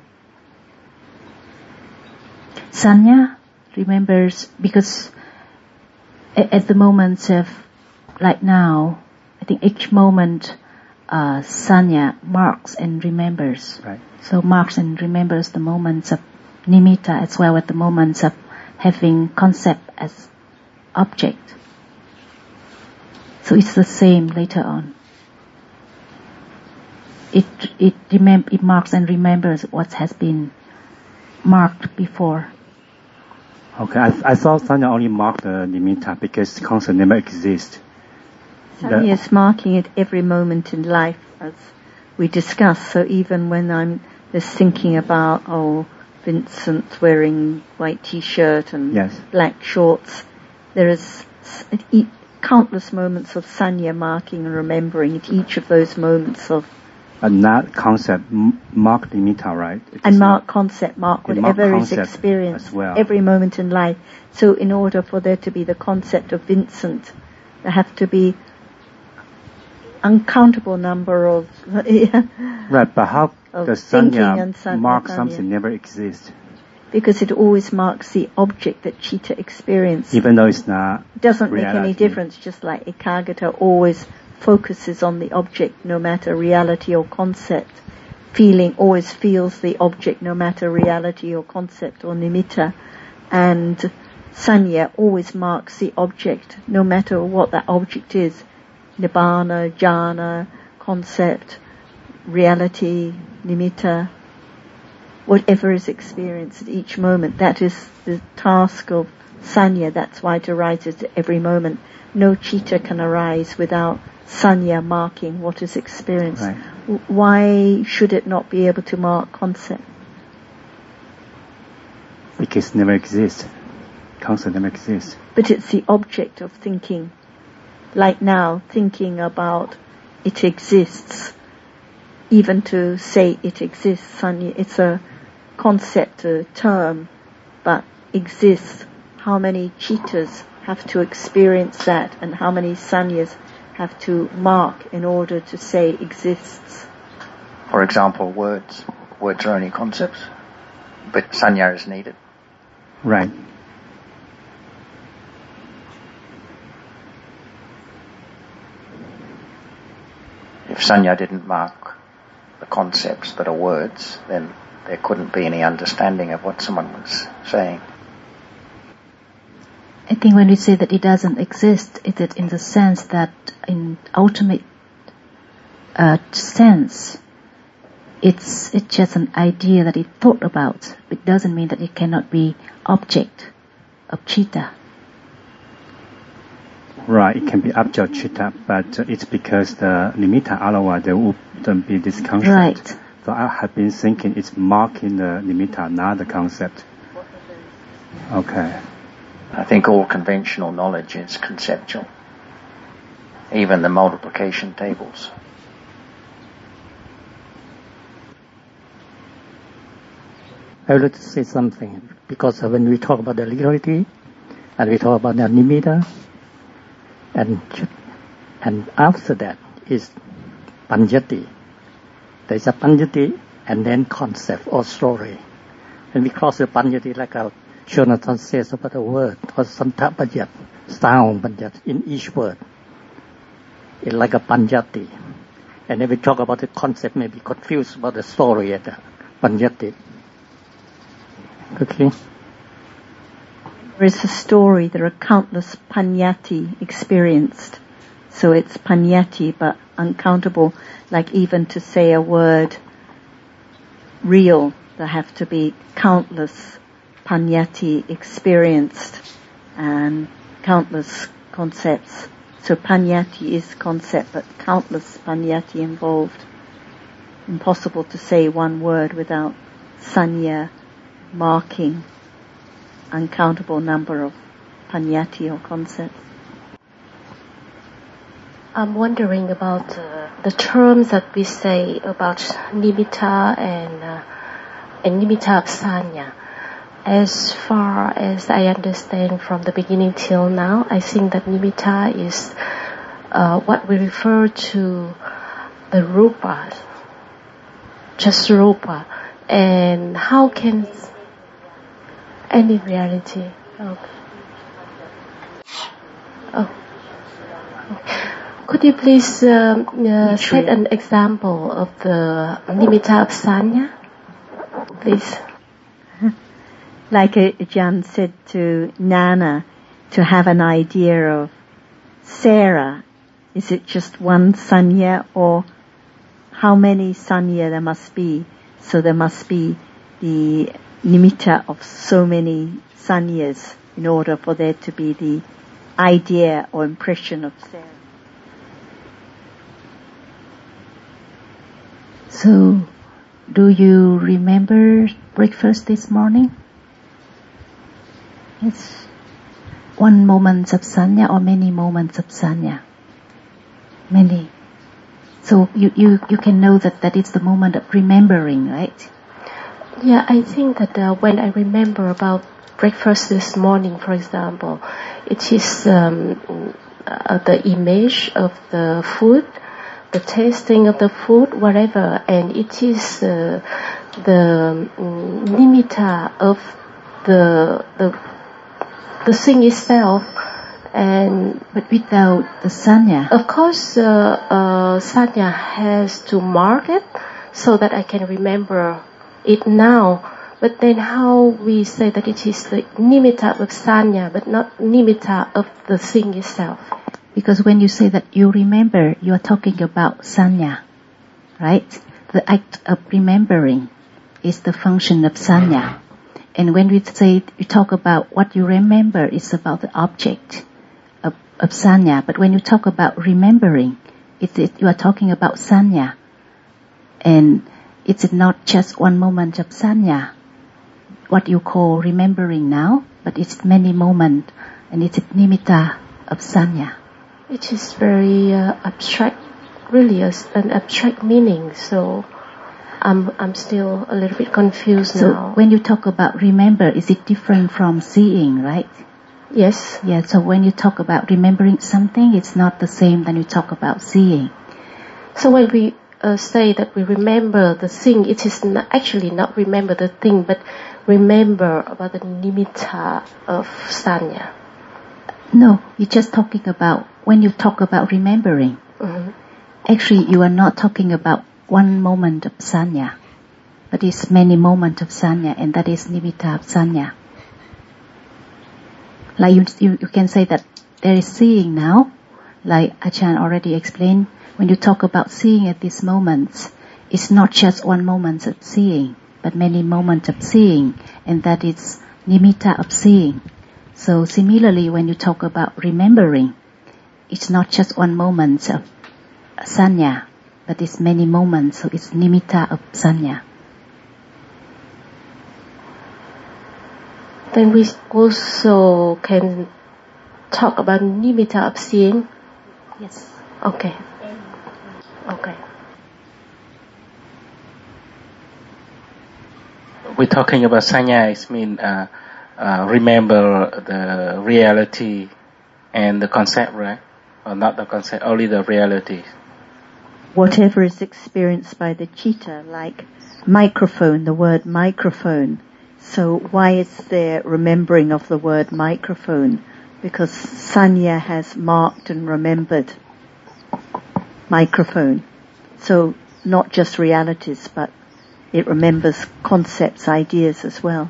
sanya remembers because at, at the moment of like now, I think each moment uh, sanya marks and remembers. Right. So marks and remembers the moments of nimitta as well as the moments of having concept as object. So it's the same later on. It it remem- it marks and remembers what has been marked before. Okay, I, I thought sanya only marked the nimitta because concept never exists. Sanya is marking it every moment in life, as we discussed. So even when I'm just thinking about, oh, Vincent wearing white t-shirt and yes. black shorts, there is countless moments of sanya marking and remembering at each of those moments of. And that concept m- mark nimitta, right? It And mark concept, mark whatever mark is experienced well. every moment in life. So in order for there to be the concept of Vincent, there have to be uncountable number of yeah, right, but how does sanya san- mark sanya. something never exists? Because it always marks the object that Chitta experienced. Even though it's not It doesn't reality. make any difference, just like Ekagata always focuses on the object no matter reality or concept. Feeling always feels the object no matter reality or concept or nimitta. And sanya always marks the object no matter what that object is. Nibbana, jhana, concept, reality, nimitta, whatever is experienced at each moment. That is the task of sanya. That's why it arises at every moment. No chitta can arise without sanya marking what is experienced. Right. Why should it not be able to mark concept? Because it never exists. Concept never exists. But it's the object of thinking. Like now, thinking about it exists. Even to say it exists, sanya, it's a concept, a term, but exists. How many chittas have to experience that, and how many sanyas have to mark in order to say exists? For example, words. Words are only concepts, but sanya is needed. Right. If sanya didn't mark the concepts that are words, then there couldn't be any understanding of what someone was saying. I think when we say that it doesn't exist, it is in the sense that in ultimate uh, sense, it's it's just an idea that it thought about. It doesn't mean that it cannot be object of chitta. Right, it can be object chitta, but uh, it's because the nimitta, otherwise there wouldn't be this concept. Right. So I have been thinking it's marking the nimitta, not the concept. Okay. I think all conventional knowledge is conceptual. Even the multiplication tables. I would like to say something, because when we talk about the reality, and we talk about the nimitta, and and after that is panjati. There is a panjati and then concept or story. When we cross the panjati, like our Jonathan says about the word, or santa panjat, sound panjat in each word. It's like a panjati. And then we talk about the concept, maybe confused about the story at the panjati. Okay. There is a story, there are countless panyati experienced. So it's panyati, but uncountable. Like even to say a word real, there have to be countless panyati experienced and countless concepts. So panyati is concept, but countless panyati involved. impossible to say one word without sanya marking uncountable number of panyati or concepts. I'm wondering about uh, the terms that we say about nimitta and uh, and nimitta of sanya. As far as I understand from the beginning till now, I think that nimitta is uh, what we refer to the rupa, just rupa. And how can any reality? Oh. oh. Could you please um, uh, set an example of the nimitta of sanya, please? Like Ajahn said to Nana, to have an idea of Sarah, is it just one sanya or how many sanya there must be? So there must be the nimitta of so many sanyas in order for there to be the idea or impression of Sarah. So, do you remember breakfast this morning? It's one moment of sanya or many moments of sanya? Many. So you, you, you can know that that is the moment of remembering, right? Yeah, I think that uh, when I remember about breakfast this morning, for example, it is um, uh, the image of the food, the tasting of the food, whatever, and it is uh, the um, nimitta of the the the thing itself, and but without the sanya. Of course, uh, uh, sanya has to mark it so that I can remember it now. But then how we say that it is the nimitta of sanya, but not nimitta of the thing itself? Because when you say that you remember, you are talking about sanya, right? The act of remembering is the function of sanya. And when we say, we talk about what you remember, it's about the object of, of sanya. But when you talk about remembering, it's, it, you are talking about sanya. And it's not just one moment of sanya, what you call remembering now, but it's many moments, and it's a nimitta of sanya. It is very uh, abstract, really a, an abstract meaning, so I'm I'm still a little bit confused so now. So when you talk about remember, is it different from seeing, right? Yes. Yeah, so when you talk about remembering something, it's not the same than you talk about seeing. So when we uh, say that we remember the thing, it is not, actually not remember the thing, but remember about the nimitta of sanya. No, you're just talking about, when you talk about remembering, mm-hmm. actually you are not talking about one moment of sanya, but it's many moments of sanya, and that is nimitta of sanya. Like you, you, you can say that there is seeing now, like Ajahn already explained. When you talk about seeing at these moments, it's not just one moment of seeing, but many moments of seeing, and that is nimitta of seeing. So similarly, when you talk about remembering, it's not just one moment of sanya, but it's many moments, so it's nimitta of sanya. Then we also can talk about nimitta of seeing. Yes. Okay. Okay. We're talking about sanya. It means uh, uh, remember the reality and the concept, right? Or not the concept, only the reality. Whatever is experienced by the citta, like microphone, the word microphone. So why is there remembering of the word microphone? Because sanya has marked and remembered microphone. So not just realities, but it remembers concepts, ideas as well.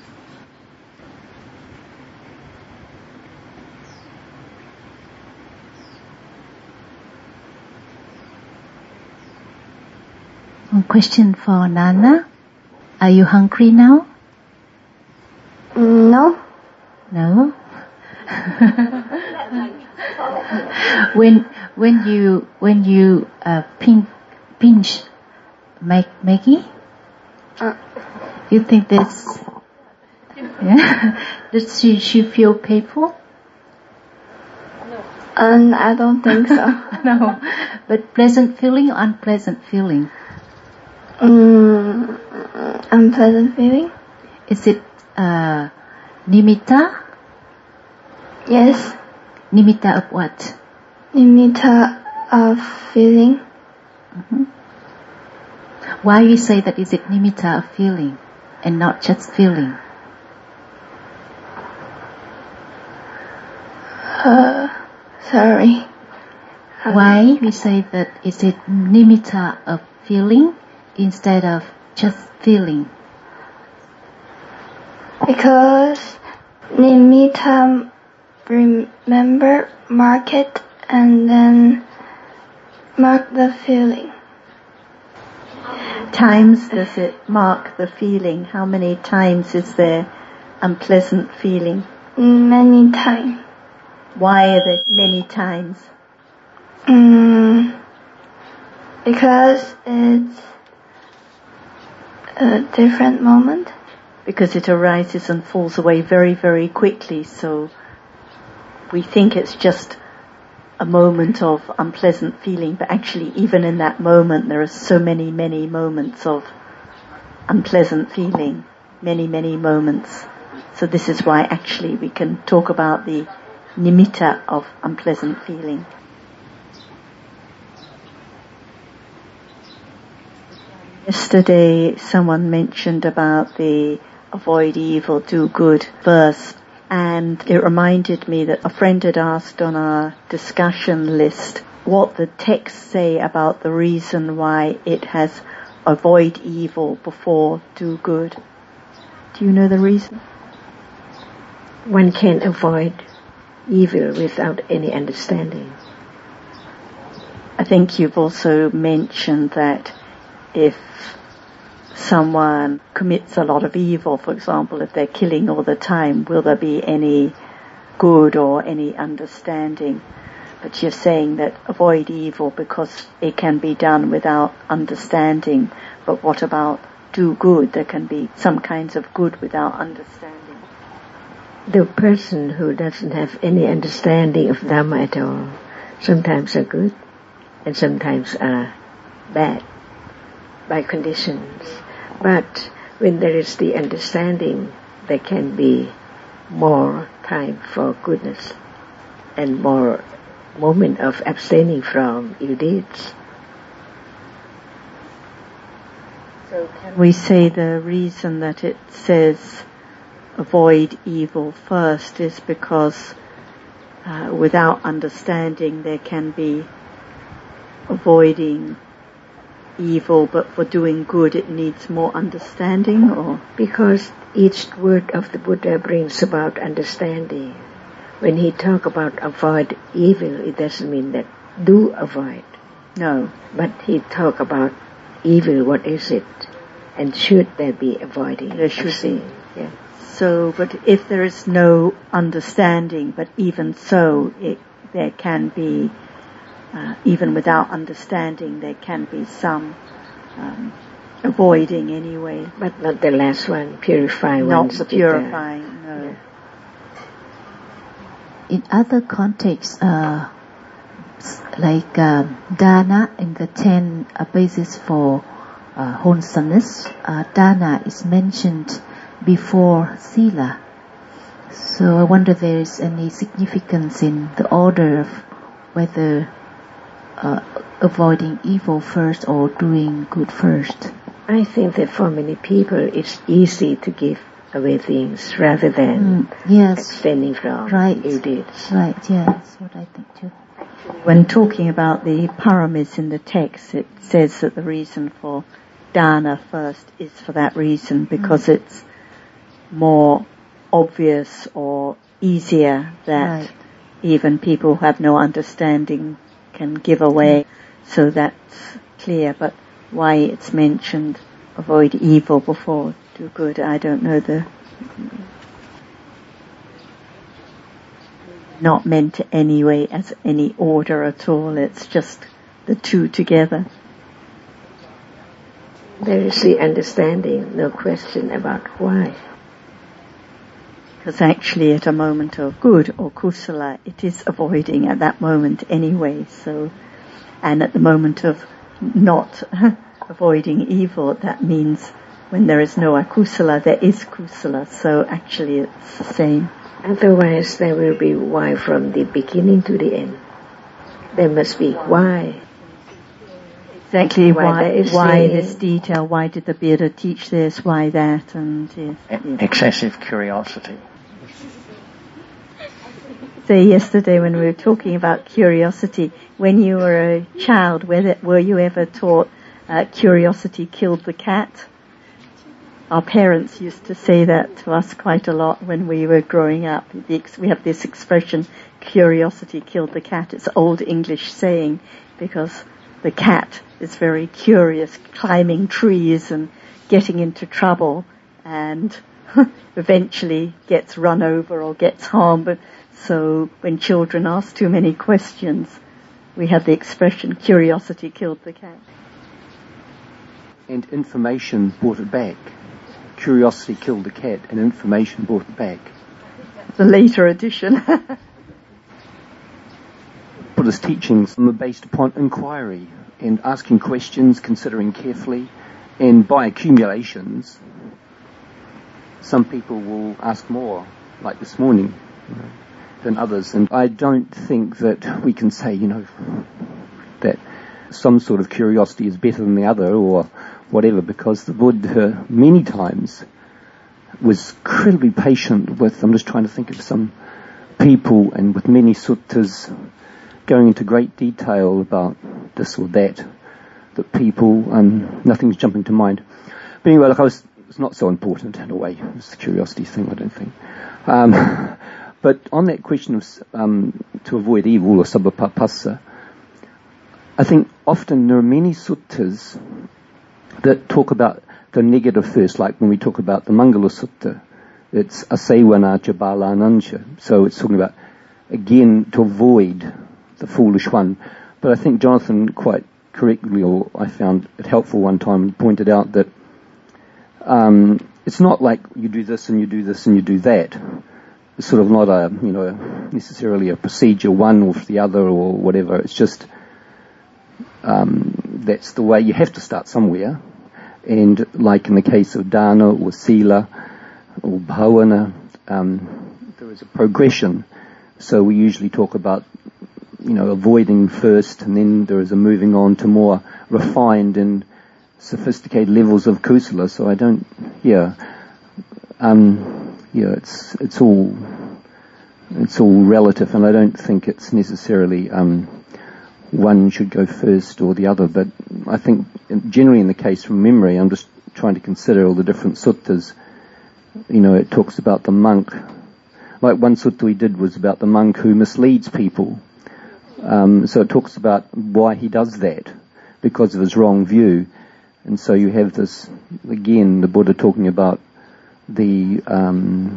One question for Nana. Are you hungry now? No. No? when when you when you uh, pinch pinch Mag- Maggie? Uh. You think this? Yeah. Does she, she feel painful? And I don't think so. No. But pleasant feeling or unpleasant feeling? Mm, unpleasant feeling? Is it uh, nimitta? Yes. Nimitta of what? Nimitta of feeling. Mm-hmm. Why you say that is it nimitta of feeling and not just feeling? Uh, sorry. Why we say that is it nimitta of feeling instead of just feeling? Because nimitta remember, mark it, and then mark the feeling. Times does it mark the feeling? How many times is there unpleasant feeling? Many times. Why are there many times? Mm, because it's a different moment. Because it arises and falls away very, very quickly, so we think it's just a moment of unpleasant feeling, but actually even in that moment there are so many, many moments of unpleasant feeling, many, many moments. So this is why actually we can talk about the nimitta of unpleasant feeling. Yesterday someone mentioned about the avoid evil, do good verse, and it reminded me that a friend had asked on our discussion list what the texts say about the reason why it has avoid evil before do good. Do you know the reason? One can avoid evil without any understanding. I think you've also mentioned that if someone commits a lot of evil, for example, if they're killing all the time, will there be any good or any understanding? But you're saying that avoid evil because it can be done without understanding. But what about do good? There can be some kinds of good without understanding. The person who doesn't have any understanding of Dhamma at all sometimes are good and sometimes are bad by conditions. But when there is the understanding, there can be more time for goodness and more moment of abstaining from ill deeds. So can we say the reason that it says avoid evil first is because uh, without understanding there can be avoiding evil, but for doing good it needs more understanding? Or because each word of the Buddha brings about understanding. When he talk about avoid evil, it doesn't mean that do avoid. No. But he talk about evil, what is it? And should there be avoiding? There should be. Yeah. So, but if there is no understanding, but even so, it, there can be Uh, even without understanding, there can be some um, avoiding anyway. But not the last one, purify not one's the purifying, no. Yeah. In other contexts, uh, like um, dana in the ten uh, basis for uh, wholesomeness, uh, dana is mentioned before sila. So I wonder if there is any significance in the order of whether Uh, avoiding evil first or doing good first. I think that for many people it's easy to give away things rather than mm, yes. abstaining from right. ill deeds. Right, yeah, that's what I think too. When talking about the paramis in the text, it says that the reason for dana first is for that reason, because mm. it's more obvious or easier that right. even people who have no understanding can give away, so that's clear. But why it's mentioned avoid evil before do good, I don't know. The not meant anyway as any order at all, it's just the two together. There is the understanding, no question about why. Because actually at a moment of good or kusala, it is avoiding at that moment anyway. So, and at the moment of not avoiding evil, that means when there is no akusala, there is kusala. So actually it's the same. Otherwise there will be why from the beginning to the end. There must be why. Exactly why, why, why this detail, why did the Buddha teach this, why that, and yes, yes. Excessive curiosity. So yesterday when we were talking about curiosity, when you were a child, were, were you ever taught uh, curiosity killed the cat? Our parents used to say that to us quite a lot when we were growing up. We have this expression, curiosity killed the cat. It's old English saying because the cat is very curious, climbing trees and getting into trouble and eventually gets run over or gets harmed. So when children ask too many questions, we have the expression, curiosity killed the cat. And information brought it back. Curiosity killed the cat and information brought it back. The later addition. Buddha's teachings are based upon inquiry and asking questions, considering carefully, and by accumulations, some people will ask more, like this morning, you know, than others. And I don't think that we can say, you know, that some sort of curiosity is better than the other or whatever, because the Buddha many times was incredibly patient with, I'm just trying to think of some people, and with many suttas going into great detail about this or that, that people, um, nothing's jumping to mind. But anyway, like I was, it's not so important in a way. It's the curiosity thing, I don't think. Um, but on that question of um, to avoid evil or sabapapassa, I think often there are many suttas that talk about the negative first, like when we talk about the Mangala Sutta, it's asevanacha balanancha. So it's talking about, again, to avoid the foolish one. But I think Jonathan quite correctly, or I found it helpful one time, pointed out that um, it's not like you do this and you do this and you do that. It's sort of not a, you know, necessarily a procedure, one or the other or whatever. It's just um, that's the way. You have to start somewhere. And like in the case of dana or sila or bhavana, um, there is a progression. So we usually talk about, you know, avoiding first, and then there is a moving on to more refined and sophisticated levels of kusala. So I don't, yeah, um, yeah, it's it's all it's all relative, and I don't think it's necessarily um, one should go first or the other. But I think generally in the case from memory, I'm just trying to consider all the different suttas. You know, it talks about the monk. Like one sutta we did was about the monk who misleads people. Um, so it talks about why he does that, because of his wrong view. And so you have this, again, the Buddha talking about the um,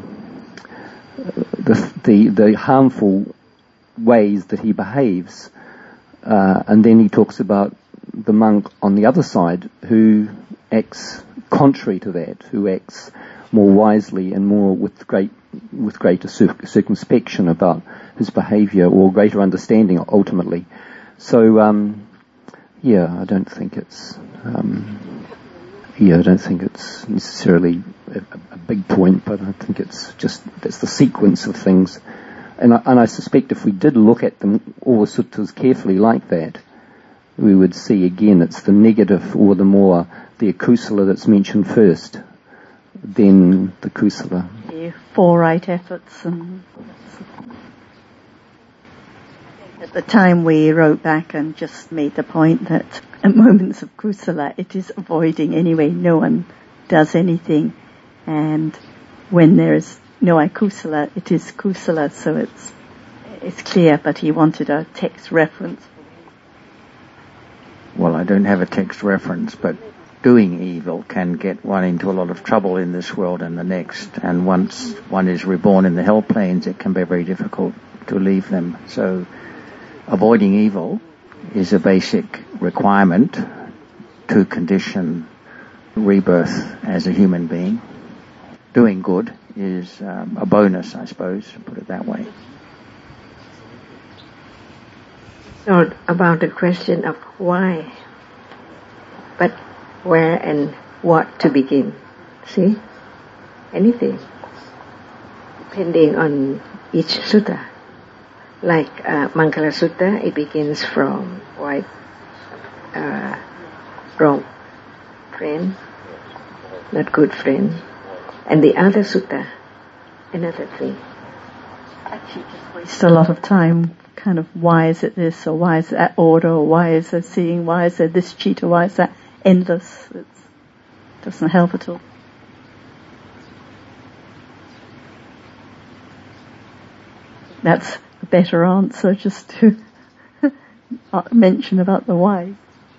the, the the harmful ways that he behaves. Uh, and then he talks about the monk on the other side who acts contrary to that, who acts more wisely and more with great with greater circumspection about his behaviour, or greater understanding ultimately. So, um, yeah, I don't think it's, um, yeah, I don't think it's necessarily a, a big point, but I think it's just, that's the sequence of things. And I, and I suspect if we did look at them, all the suttas carefully like that, we would see again it's the negative or the more, the akusala that's mentioned first, then the kusala. The four right efforts. And at the time we wrote back and just made the point that at moments of kusala it is avoiding anyway. No one does anything, and when there is no akusala, it is kusala. So it's it's clear. But he wanted a text reference. Well, I don't have a text reference, but doing evil can get one into a lot of trouble in this world and the next. And once one is reborn in the hell planes, it can be very difficult to leave them. So avoiding evil is a basic requirement to condition rebirth as a human being. Doing good is um, a bonus, I suppose, put it that way. Not about the question of why, but where and what to begin. See? Anything. Depending on each sutta. Like uh, Mangala Sutta, it begins from white, uh, wrong friend, not good friend. And the other sutta, another thing. Actually just waste a lot of time, kind of why is it this, or why is it that order, or why is there seeing, why is there this cheat, or why is that endless. It doesn't help at all. That's a better answer, just to mention about the why.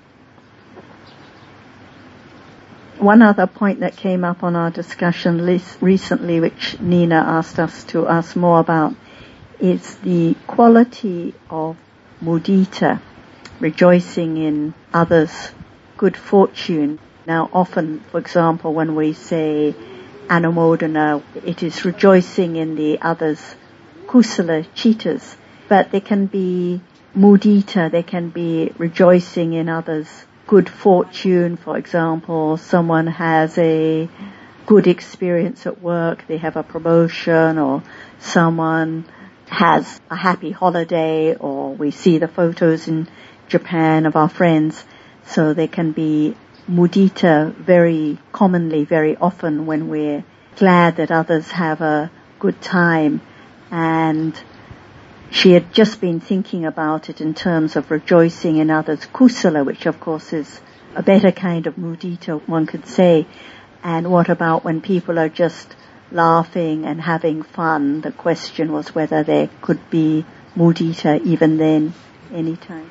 One other point that came up on our discussion recently, which Nina asked us to ask more about, is the quality of mudita, rejoicing in others' good fortune. Now often, for example, when we say anumodana, it is rejoicing in the others' kusala chitas, but there can be mudita, there can be rejoicing in others' good fortune. For example, someone has a good experience at work, they have a promotion, or someone has a happy holiday, or we see the photos in Japan of our friends. So there can be mudita very commonly, very often, when we're glad that others have a good time. And she had just been thinking about it in terms of rejoicing in others' kusala, which of course is a better kind of mudita, one could say. And what about when people are just laughing and having fun? The question was whether there could be mudita even then, any time.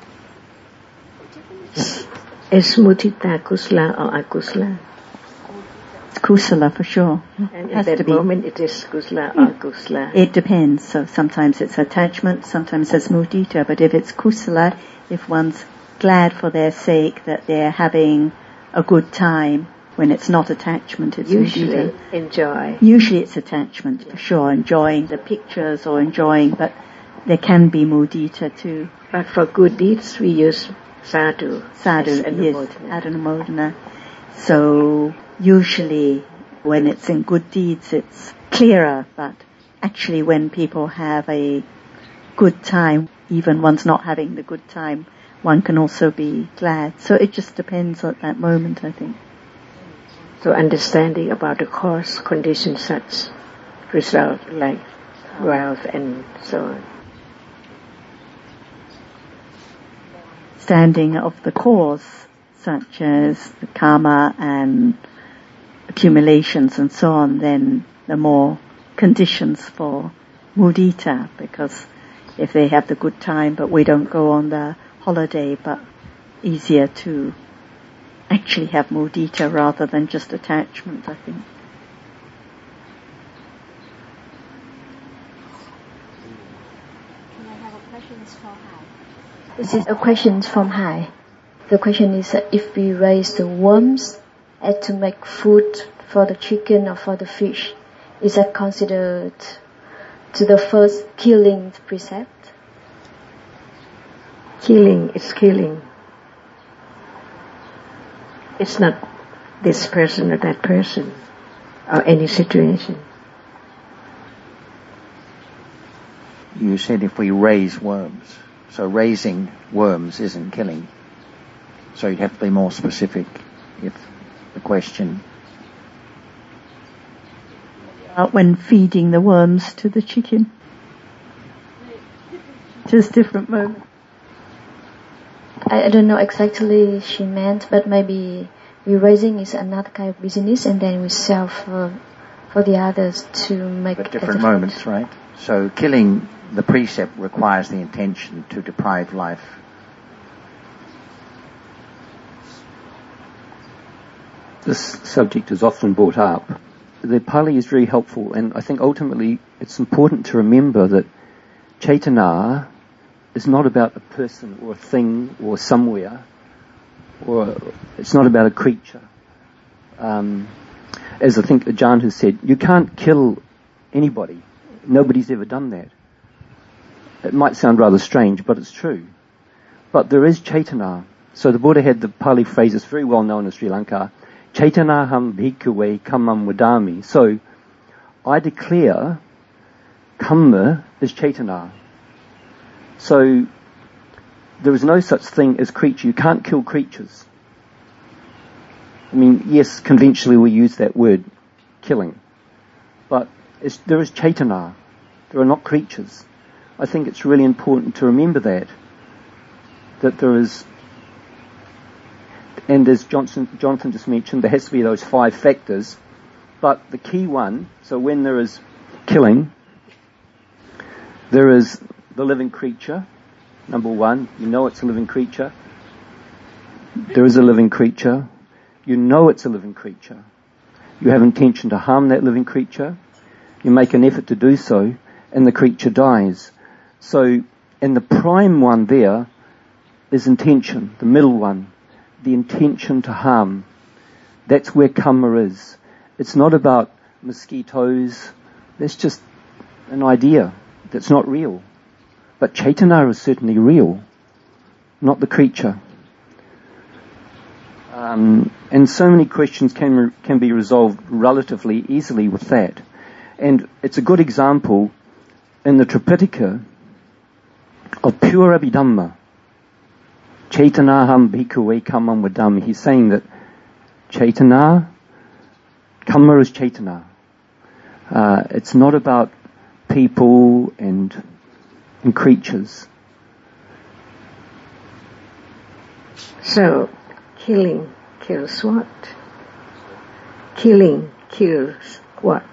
Is mudita kusala or akusala? Kusala for sure. And at that moment it is kusala or kusala? It depends. So sometimes it's attachment, sometimes it's mudita. But if it's kusala, if one's glad for their sake that they're having a good time, when it's not attachment, it's usually mudita. Enjoy. Usually it's attachment, for sure, enjoying the pictures or enjoying, but there can be mudita too. But for good deeds we use sadhu. Sadhu, yes, anumodana. So usually when it's in good deeds it's clearer, but actually when people have a good time, even one's not having the good time, one can also be glad. So it just depends at that moment, I think. So understanding about the cause, condition, such result like wealth and so on. Understanding of the cause, such as the karma and accumulations and so on, then the more conditions for mudita, because if they have the good time but we don't go on the holiday, but easier to actually have mudita rather than just attachment, I think. Can I have a question from Hai? This is a question from Hai. The question is, uh, if we raise the worms and to make food for the chicken or for the fish, is that considered to the first killing precept? Killing is killing. It's not this person or that person or any situation. You said if we raise worms. So raising worms isn't killing. So you'd have to be more specific if the question... Uh, when feeding the worms to the chicken. Just different moments. I, I don't know exactly she meant, but maybe we raising is another kind of business and then we sell for, for the others to make... But different moments, right? So killing, the precept requires the intention to deprive life. This subject is often brought up. The Pali is very helpful, and I think ultimately it's important to remember that Chaitana is not about a person or a thing or somewhere, or it's not about a creature. Um, as I think Ajahn has said, you can't kill anybody. Nobody's ever done that. It might sound rather strange, but it's true. But there is Chaitana. So the Buddha had the Pali phrases very well known in Sri Lanka. Chaitanaham bhikkhave kammam vadami. So, I declare kamma is Chaitana. So, there is no such thing as creature. You can't kill creatures. I mean, yes, conventionally we use that word, killing. But it's, there is Chaitana. There are not creatures. I think it's really important to remember that. That there is, and as Johnson, Jonathan just mentioned, there has to be those five factors. But the key one, so when there is killing, there is the living creature. Number one, you know it's a living creature. There is a living creature. You know it's a living creature. You have intention to harm that living creature. You make an effort to do so, and the creature dies. So, and the prime one there is intention, the middle one, the intention to harm. That's where kamma is. It's not about mosquitoes. That's just an idea that's not real. But Chaitana is certainly real, not the creature. Um, and so many questions can re- can be resolved relatively easily with that. And it's a good example in the Tripitaka of pure Abhidhamma. Chaitanaham bhikkhave kammam vadami. He's saying that Chaitana, kamma is Chaitana. Uh, it's not about people and and creatures. So, killing kills what? Killing kills what?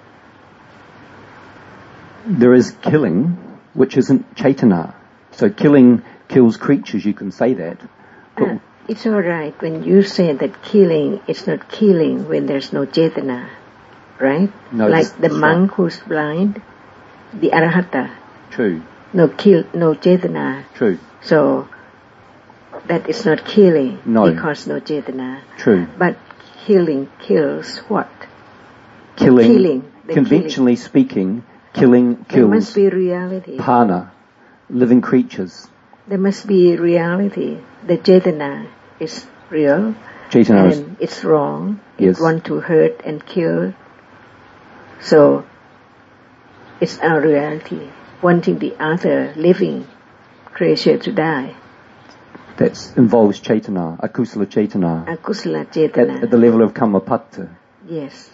There is killing, which isn't Chaitana. So killing kills creatures, you can say that. Uh, it's alright when you say that killing, it's not killing when there's no Chaitana, right? No, like the monk right. who's blind, the Arahata. True. No kill, no Chaitana. True. So, that is not killing no. because no Chaitana. True. But killing kills what? Killing, killing conventionally killing. speaking, killing kills there must be reality. Pana, living creatures. There must be reality. The Chaitana is real. Chaitana is, and it's wrong. Yes. It want to hurt and kill. So, it's our reality. Wanting the other living creature to die. That involves Chaitana, Akusala Chaitana. Akusala Chaitana. At, at the level of Kammapatta. Yes.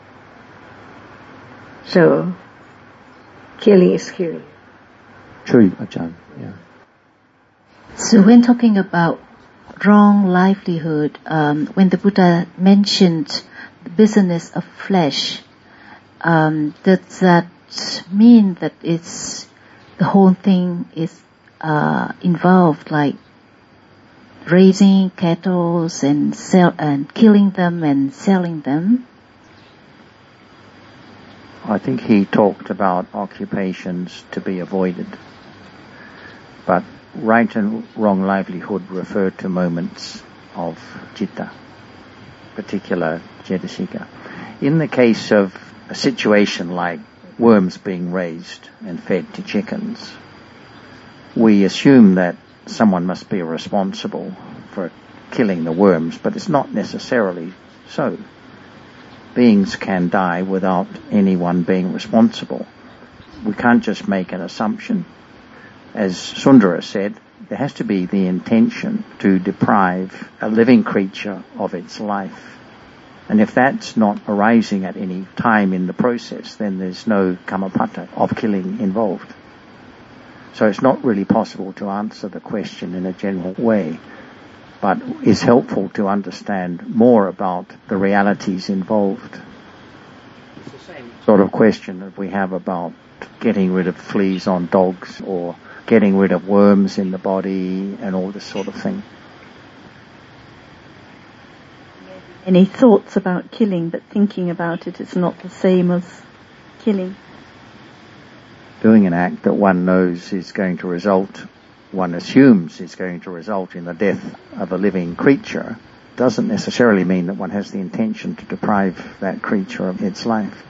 So, killing is killing. True, Ajahn. Yeah. So when talking about wrong livelihood, um, when the Buddha mentioned the business of flesh, um, does that mean that it's the whole thing is uh, involved, like raising cattle and sell and killing them and selling them? I think he talked about occupations to be avoided, but right and wrong livelihood refer to moments of citta, particular cetasika. In the case of a situation like worms being raised and fed to chickens, we assume that someone must be responsible for killing the worms, but it's not necessarily so. Beings can die without anyone being responsible. We can't just make an assumption. As Sundara said, there has to be the intention to deprive a living creature of its life. And if that's not arising at any time in the process, then there's no kammapatta of killing involved. So it's not really possible to answer the question in a general way, but is helpful to understand more about the realities involved. It's the same sort of question that we have about getting rid of fleas on dogs or getting rid of worms in the body and all this sort of thing. Any thoughts about killing, but thinking about it is not the same as killing. Doing an act that one knows is going to result, one assumes is going to result in the death of a living creature, doesn't necessarily mean that one has the intention to deprive that creature of its life.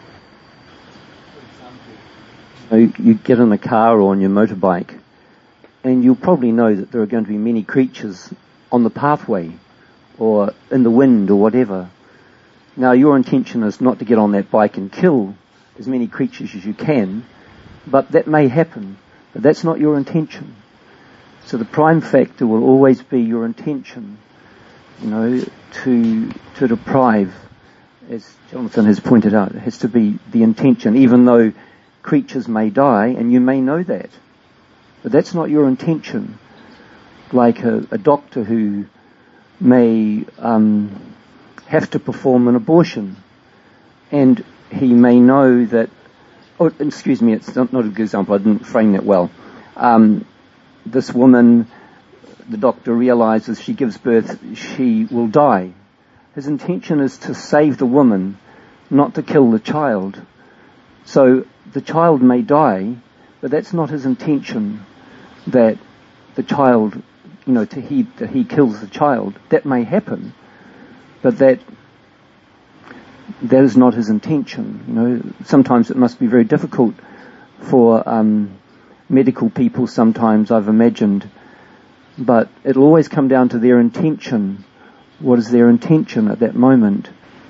So you get in a car or on your motorbike, and you'll probably know that there are going to be many creatures on the pathway or in the wind or whatever. Now, your intention is not to get on that bike and kill as many creatures as you can, but that may happen. But that's not your intention. So the prime factor will always be your intention, you know, to to deprive, as Jonathan has pointed out. It has to be the intention, even though creatures may die, and you may know that. But that's not your intention. Like a, a doctor who may um, have to perform an abortion, and he may know that, oh, excuse me, it's not, not a good example, I didn't frame that well. Um, this woman, the doctor realizes she gives birth, she will die. His intention is to save the woman, not to kill the child. So the child may die, but that's not his intention, that the child, you know, to he, that he kills the child. That may happen, but that that is not his intention. You know, sometimes it must be very difficult for um, medical people sometimes, I've imagined, but it'll always come down to their intention. What is their intention at that moment?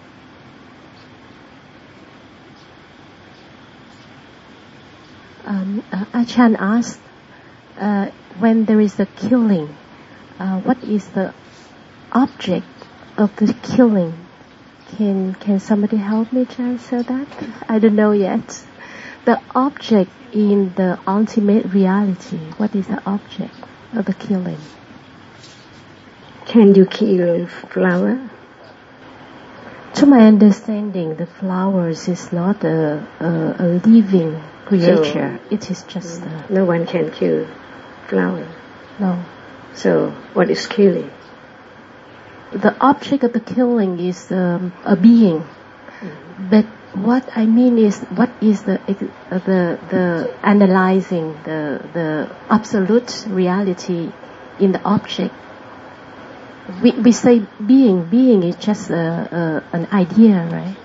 Um, uh, Achan asked, uh, when there is a killing, uh, what is the object of the killing? Can can somebody help me to answer that? I don't know yet. The object in the ultimate reality, what is the object of the killing? Can you kill flower? To my understanding, the flowers is not a, a, a living creature. So, it is just a... No one can kill flower. No. So, what is killing? The object of the killing is um, a being. Mm-hmm. But what I mean is, what is the uh, the the analyzing the the absolute reality in the object? We we say being. Being is just a, a, an idea, right?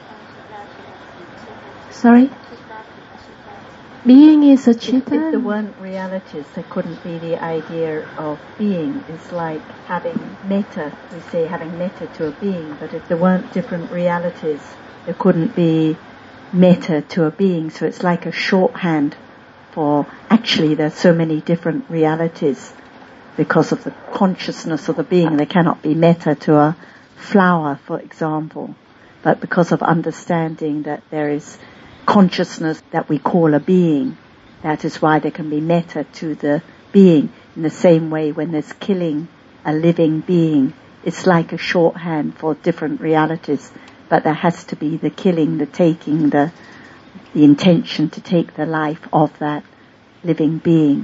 Sorry? Being is a cheetah? If, if there weren't realities, there couldn't be the idea of being. It's like having metta. We say having metta to a being, but if there weren't different realities, there couldn't be metta to a being. So it's like a shorthand for, actually there's so many different realities. Because of the consciousness of the being, there cannot be metta to a flower, for example. But because of understanding that there is consciousness that we call a being, that is why there can be metta to the being. In the same way, when there's killing a living being, it's like a shorthand for different realities. But there has to be the killing, the taking, the the intention to take the life of that living being.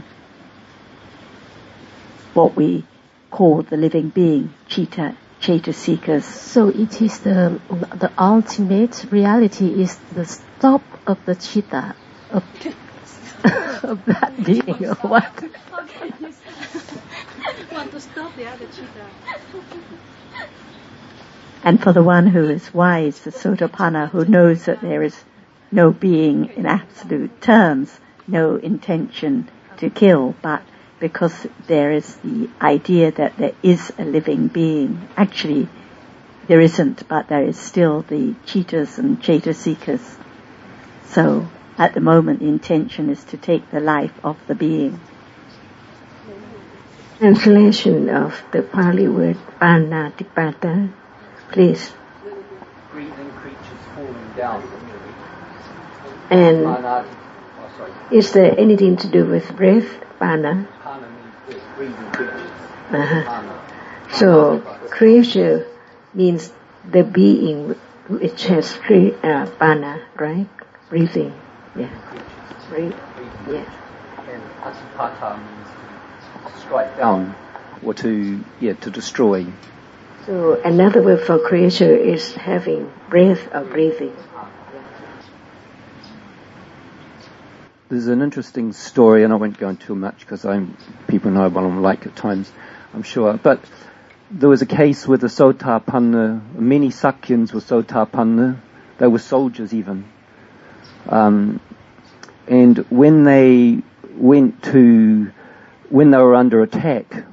What we call the living being, Chitta, Chaitasikas. So it is the the ultimate reality is the stop of the chitta, of, of that being, or what? Want to stop the other chitta. And for the one who is wise, the Sotapanna, who knows that there is no being in absolute terms, no intention to kill, but because there is the idea that there is a living being. Actually, there isn't, but there is still the Chittas and Chaitasikas. So, at the moment, the intention is to take the life of the being. Translation of the Pali word Panatipata, please. Breathing creatures falling down. And oh, is there anything to do with breath? Pana. Pana means breathing creatures. Uh-huh. So, creature means the being which has three, uh, pana, right? Breathing. Yeah. Breathe. Yeah. And Atipata means to strike down or to, yeah, to destroy. So, another word for creature is having breath or breathing. There's an interesting story, and I won't go into too much because I'm people know what I'm like at times, I'm sure. But there was a case with the Sotapanna, many Sakyans were Sotapanna, they were soldiers even. Um, and when they went to, when they were under attack,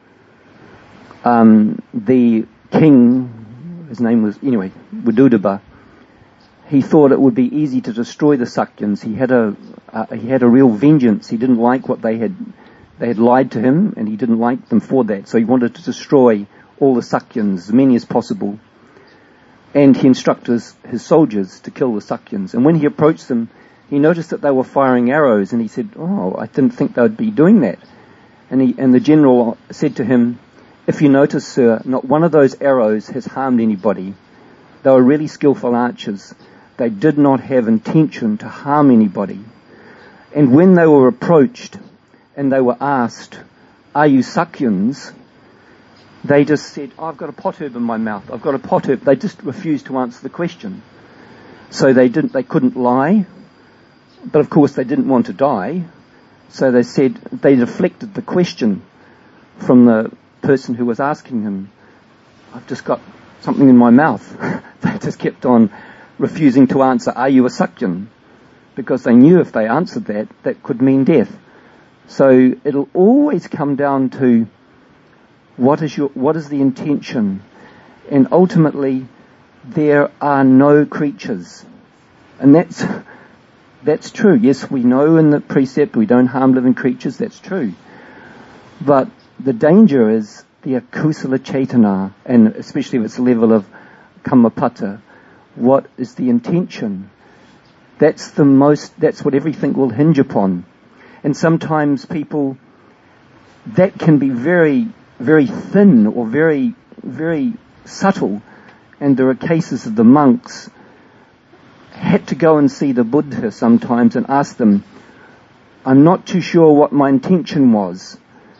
um, the king, his name was, anyway, Vidudaba, he thought it would be easy to destroy the Sakyans. He had a, uh, he had a real vengeance. He didn't like what they had, they had lied to him, and he didn't like them for that. So he wanted to destroy all the Sakyans, as many as possible. And he instructed his, his soldiers to kill the Sakyans. And when he approached them, he noticed that they were firing arrows, and he said, "Oh, I didn't think they would be doing that." And he, and the general said to him, "If you notice, sir, not one of those arrows has harmed anybody. They were really skillful archers. They did not have intention to harm anybody." And when they were approached and they were asked, "Are you Sakyans?" they just said, "Oh, I've got a potherb in my mouth. I've got a potherb." They just refused to answer the question. So they didn't, they couldn't lie, but of course they didn't want to die. So they said, they deflected the question from the person who was asking him. "I've just got something in my mouth." They just kept on refusing to answer, "Are you a Sakyan?" Because they knew if they answered that, that could mean death. So it'll always come down to what is your, what is the intention? And ultimately, there are no creatures. And that's, that's true. Yes, we know in the precept we don't harm living creatures, that's true. But the danger is the akusala cetana, and especially if it's a level of kammapata. What is the intention? That's the most, that's what everything will hinge upon. And sometimes people, that can be very, very thin or very, very subtle. And there are cases of the monks had to go and see the Buddha sometimes and ask them, "I'm not too sure what my intention was."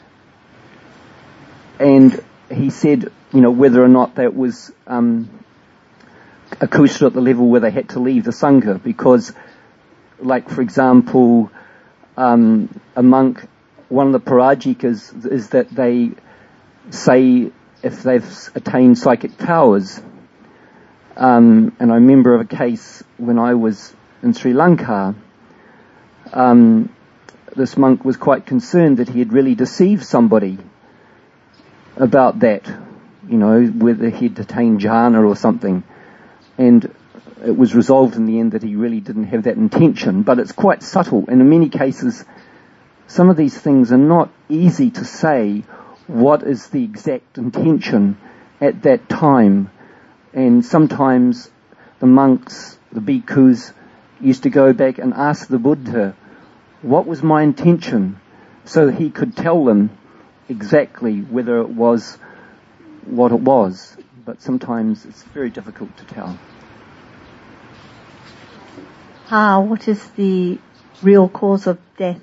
And he said, you know, whether or not that was um, a kusala at the level where they had to leave the Sangha, because, like, for example, um, a monk, one of the parajikas is that they say if they've attained psychic powers, um, and I remember of a case when I was in Sri Lanka, um, this monk was quite concerned that he had really deceived somebody about that, you know, whether he'd attained jhana or something. And it was resolved in the end that he really didn't have that intention. But it's quite subtle, and in many cases, some of these things are not easy to say what is the exact intention at that time. And sometimes the monks, the bhikkhus, used to go back and ask the Buddha, "What was my intention?" So he could tell them exactly whether it was what it was. But sometimes it's very difficult to tell. Ah, what is the real cause of death?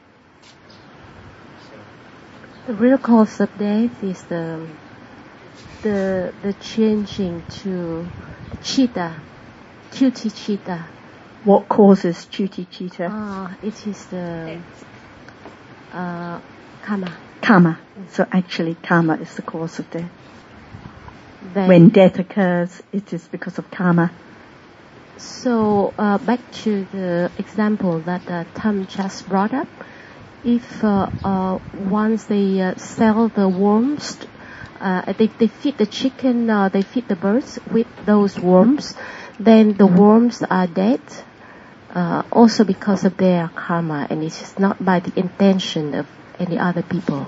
The real cause of death is the the the changing to chitta, cuti chitta. What causes cuti chitta? Ah, it is the uh, karma. Karma. So actually, karma is the cause of death. Then, when death occurs, it is because of karma. So uh, back to the example that uh, Tom just brought up. If uh, uh, once they uh, sell the worms, uh, they, they feed the chicken, uh, they feed the birds with those worms, then the worms are dead, uh, also because of their karma, and it is not by the intention of any other people.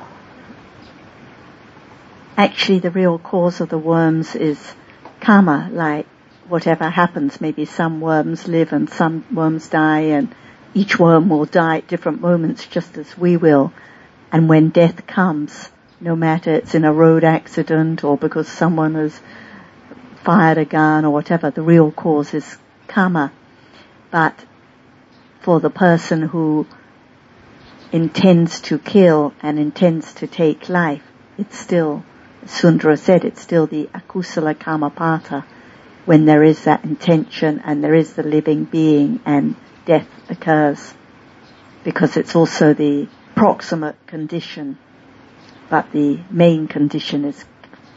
Actually, the real cause of the worms is karma, like whatever happens. Maybe some worms live and some worms die, and each worm will die at different moments just as we will. And when death comes, no matter it's in a road accident or because someone has fired a gun or whatever, the real cause is karma. But for the person who intends to kill and intends to take life, it's still, Sundara said, it's still the akusala kammapata, when there is that intention and there is the living being and death occurs, because it's also the proximate condition, but the main condition is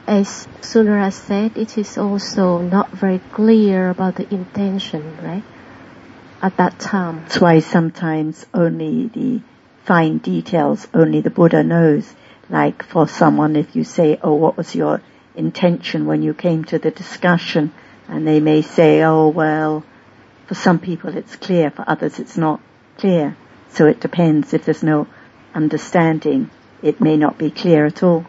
as Sunara said, it is also not very clear about the intention, right? At that time. That's why sometimes only the fine details, only the Buddha knows. Like for someone, if you say, oh, what was your intention when you came to the discussion? And they may say, oh, well, for some people it's clear, for others it's not clear. So it depends. If there's no understanding, it may not be clear at all.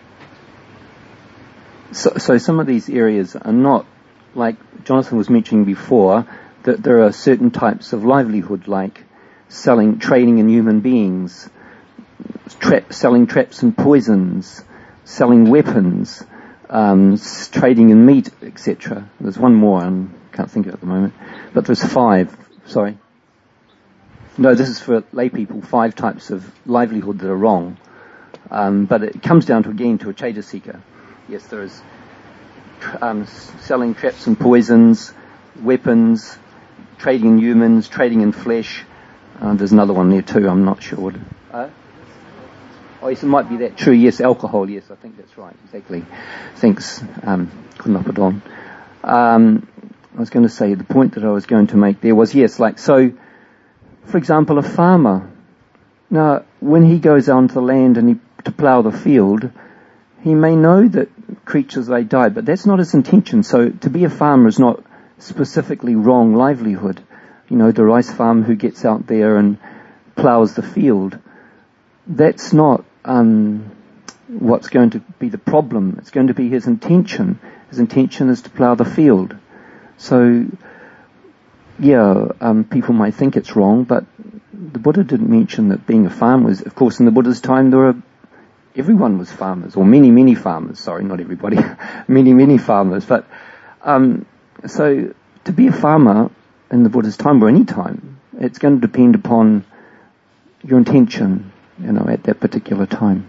So, so some of these areas are not, like Jonathan was mentioning before, that there are certain types of livelihood, like selling, trading in human beings, tra- selling traps and poisons, selling weapons, um, trading in meat, et cetera. There's one more, I can't think of it at the moment, but there's five. Sorry. No, this is for lay people, five types of livelihood that are wrong. Um, but it comes down to, again, to a Chaitasika. Yes, there is um, selling traps and poisons, weapons, trading in humans, trading in flesh. Uh, there's another one there too, I'm not sure. What, uh? Oh, yes, it might be that. True, yes, alcohol, yes, I think that's right, exactly. Thanks, um, Kunapadon. Um, I was going to say, the point that I was going to make there was, yes, like, so, for example, a farmer. Now, when he goes out onto the land and he, to plough the field, he may know that creatures may die, but that's not his intention. So to be a farmer is not specifically wrong livelihood. You know, the rice farmer who gets out there and ploughs the field, that's not um, what's going to be the problem. It's going to be his intention. His intention is to plough the field. So, yeah, um, people might think it's wrong, but the Buddha didn't mention that being a farmer was, of course, in the Buddha's time there were, everyone was farmers, or many, many farmers, sorry, not everybody, many, many farmers, but, um, so, to be a farmer in the Buddha's time, or any time, it's going to depend upon your intention, you know, at that particular time.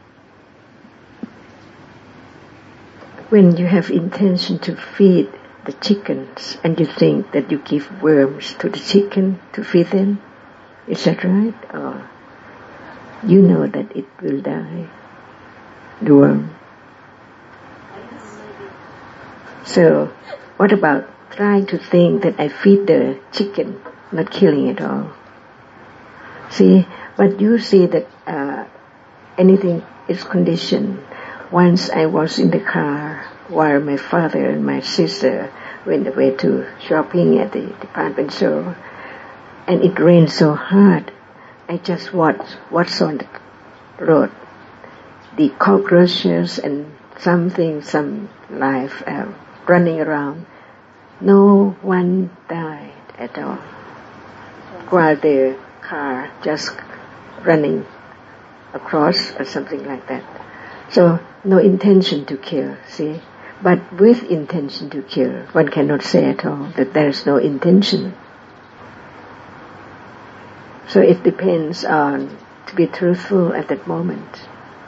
When you have intention to feed the chickens, and you think that you give worms to the chicken to feed them, is that right? Or you know that it will die, the worm. So, what about trying to think that I feed the chicken, not killing it all? See, but you see that uh, anything is conditioned. Once I was in the car while my father and my sister went away to shopping at the department store, and it rained so hard. I just watched what's on the road. The cockroaches and something, some life uh, running around. No one died at all. While the car just running across or something like that. So, no intention to kill, see? But with intention to kill, one cannot say at all that there is no intention. So it depends on to be truthful at that moment.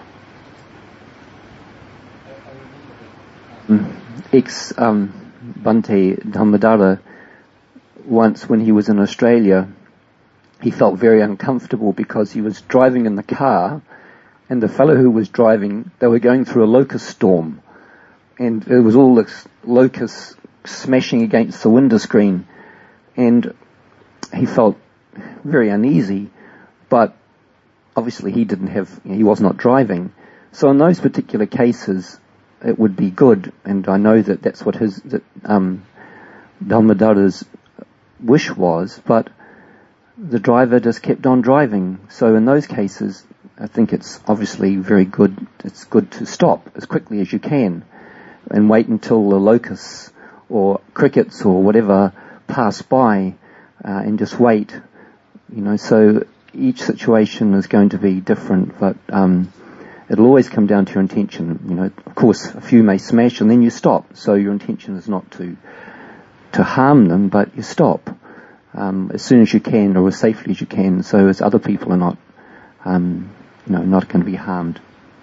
Ex um, Bhante Dhammadhara, once when he was in Australia, he felt very uncomfortable because he was driving in the car, and the fellow who was driving, they were going through a locust storm, and it was all this locusts smashing against the window screen, and he felt very uneasy, but obviously he didn't have, he was not driving. So in those particular cases, it would be good, and I know that that's what his, that, um, Dhammadhara's wish was, but the driver just kept on driving. So in those cases, I think it's obviously very good, it's good to stop as quickly as you can and wait until the locusts or crickets or whatever pass by uh, and just wait. You know, so each situation is going to be different, but um, it'll always come down to your intention. You know, of course, a few may smash and then you stop. So your intention is not to to harm them, but you stop um, as soon as you can or as safely as you can, so as other people are not, um, you know, not going to be harmed.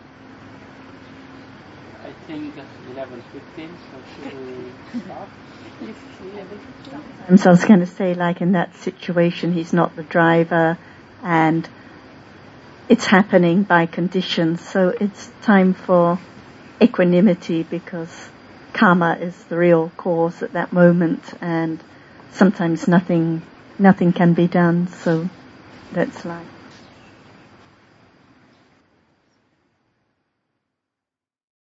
I think eleven fifteen. So should we stop? So I was going to say, like in that situation, he's not the driver, and it's happening by conditions. So it's time for equanimity, because karma is the real cause at that moment, and sometimes nothing nothing can be done. So that's life.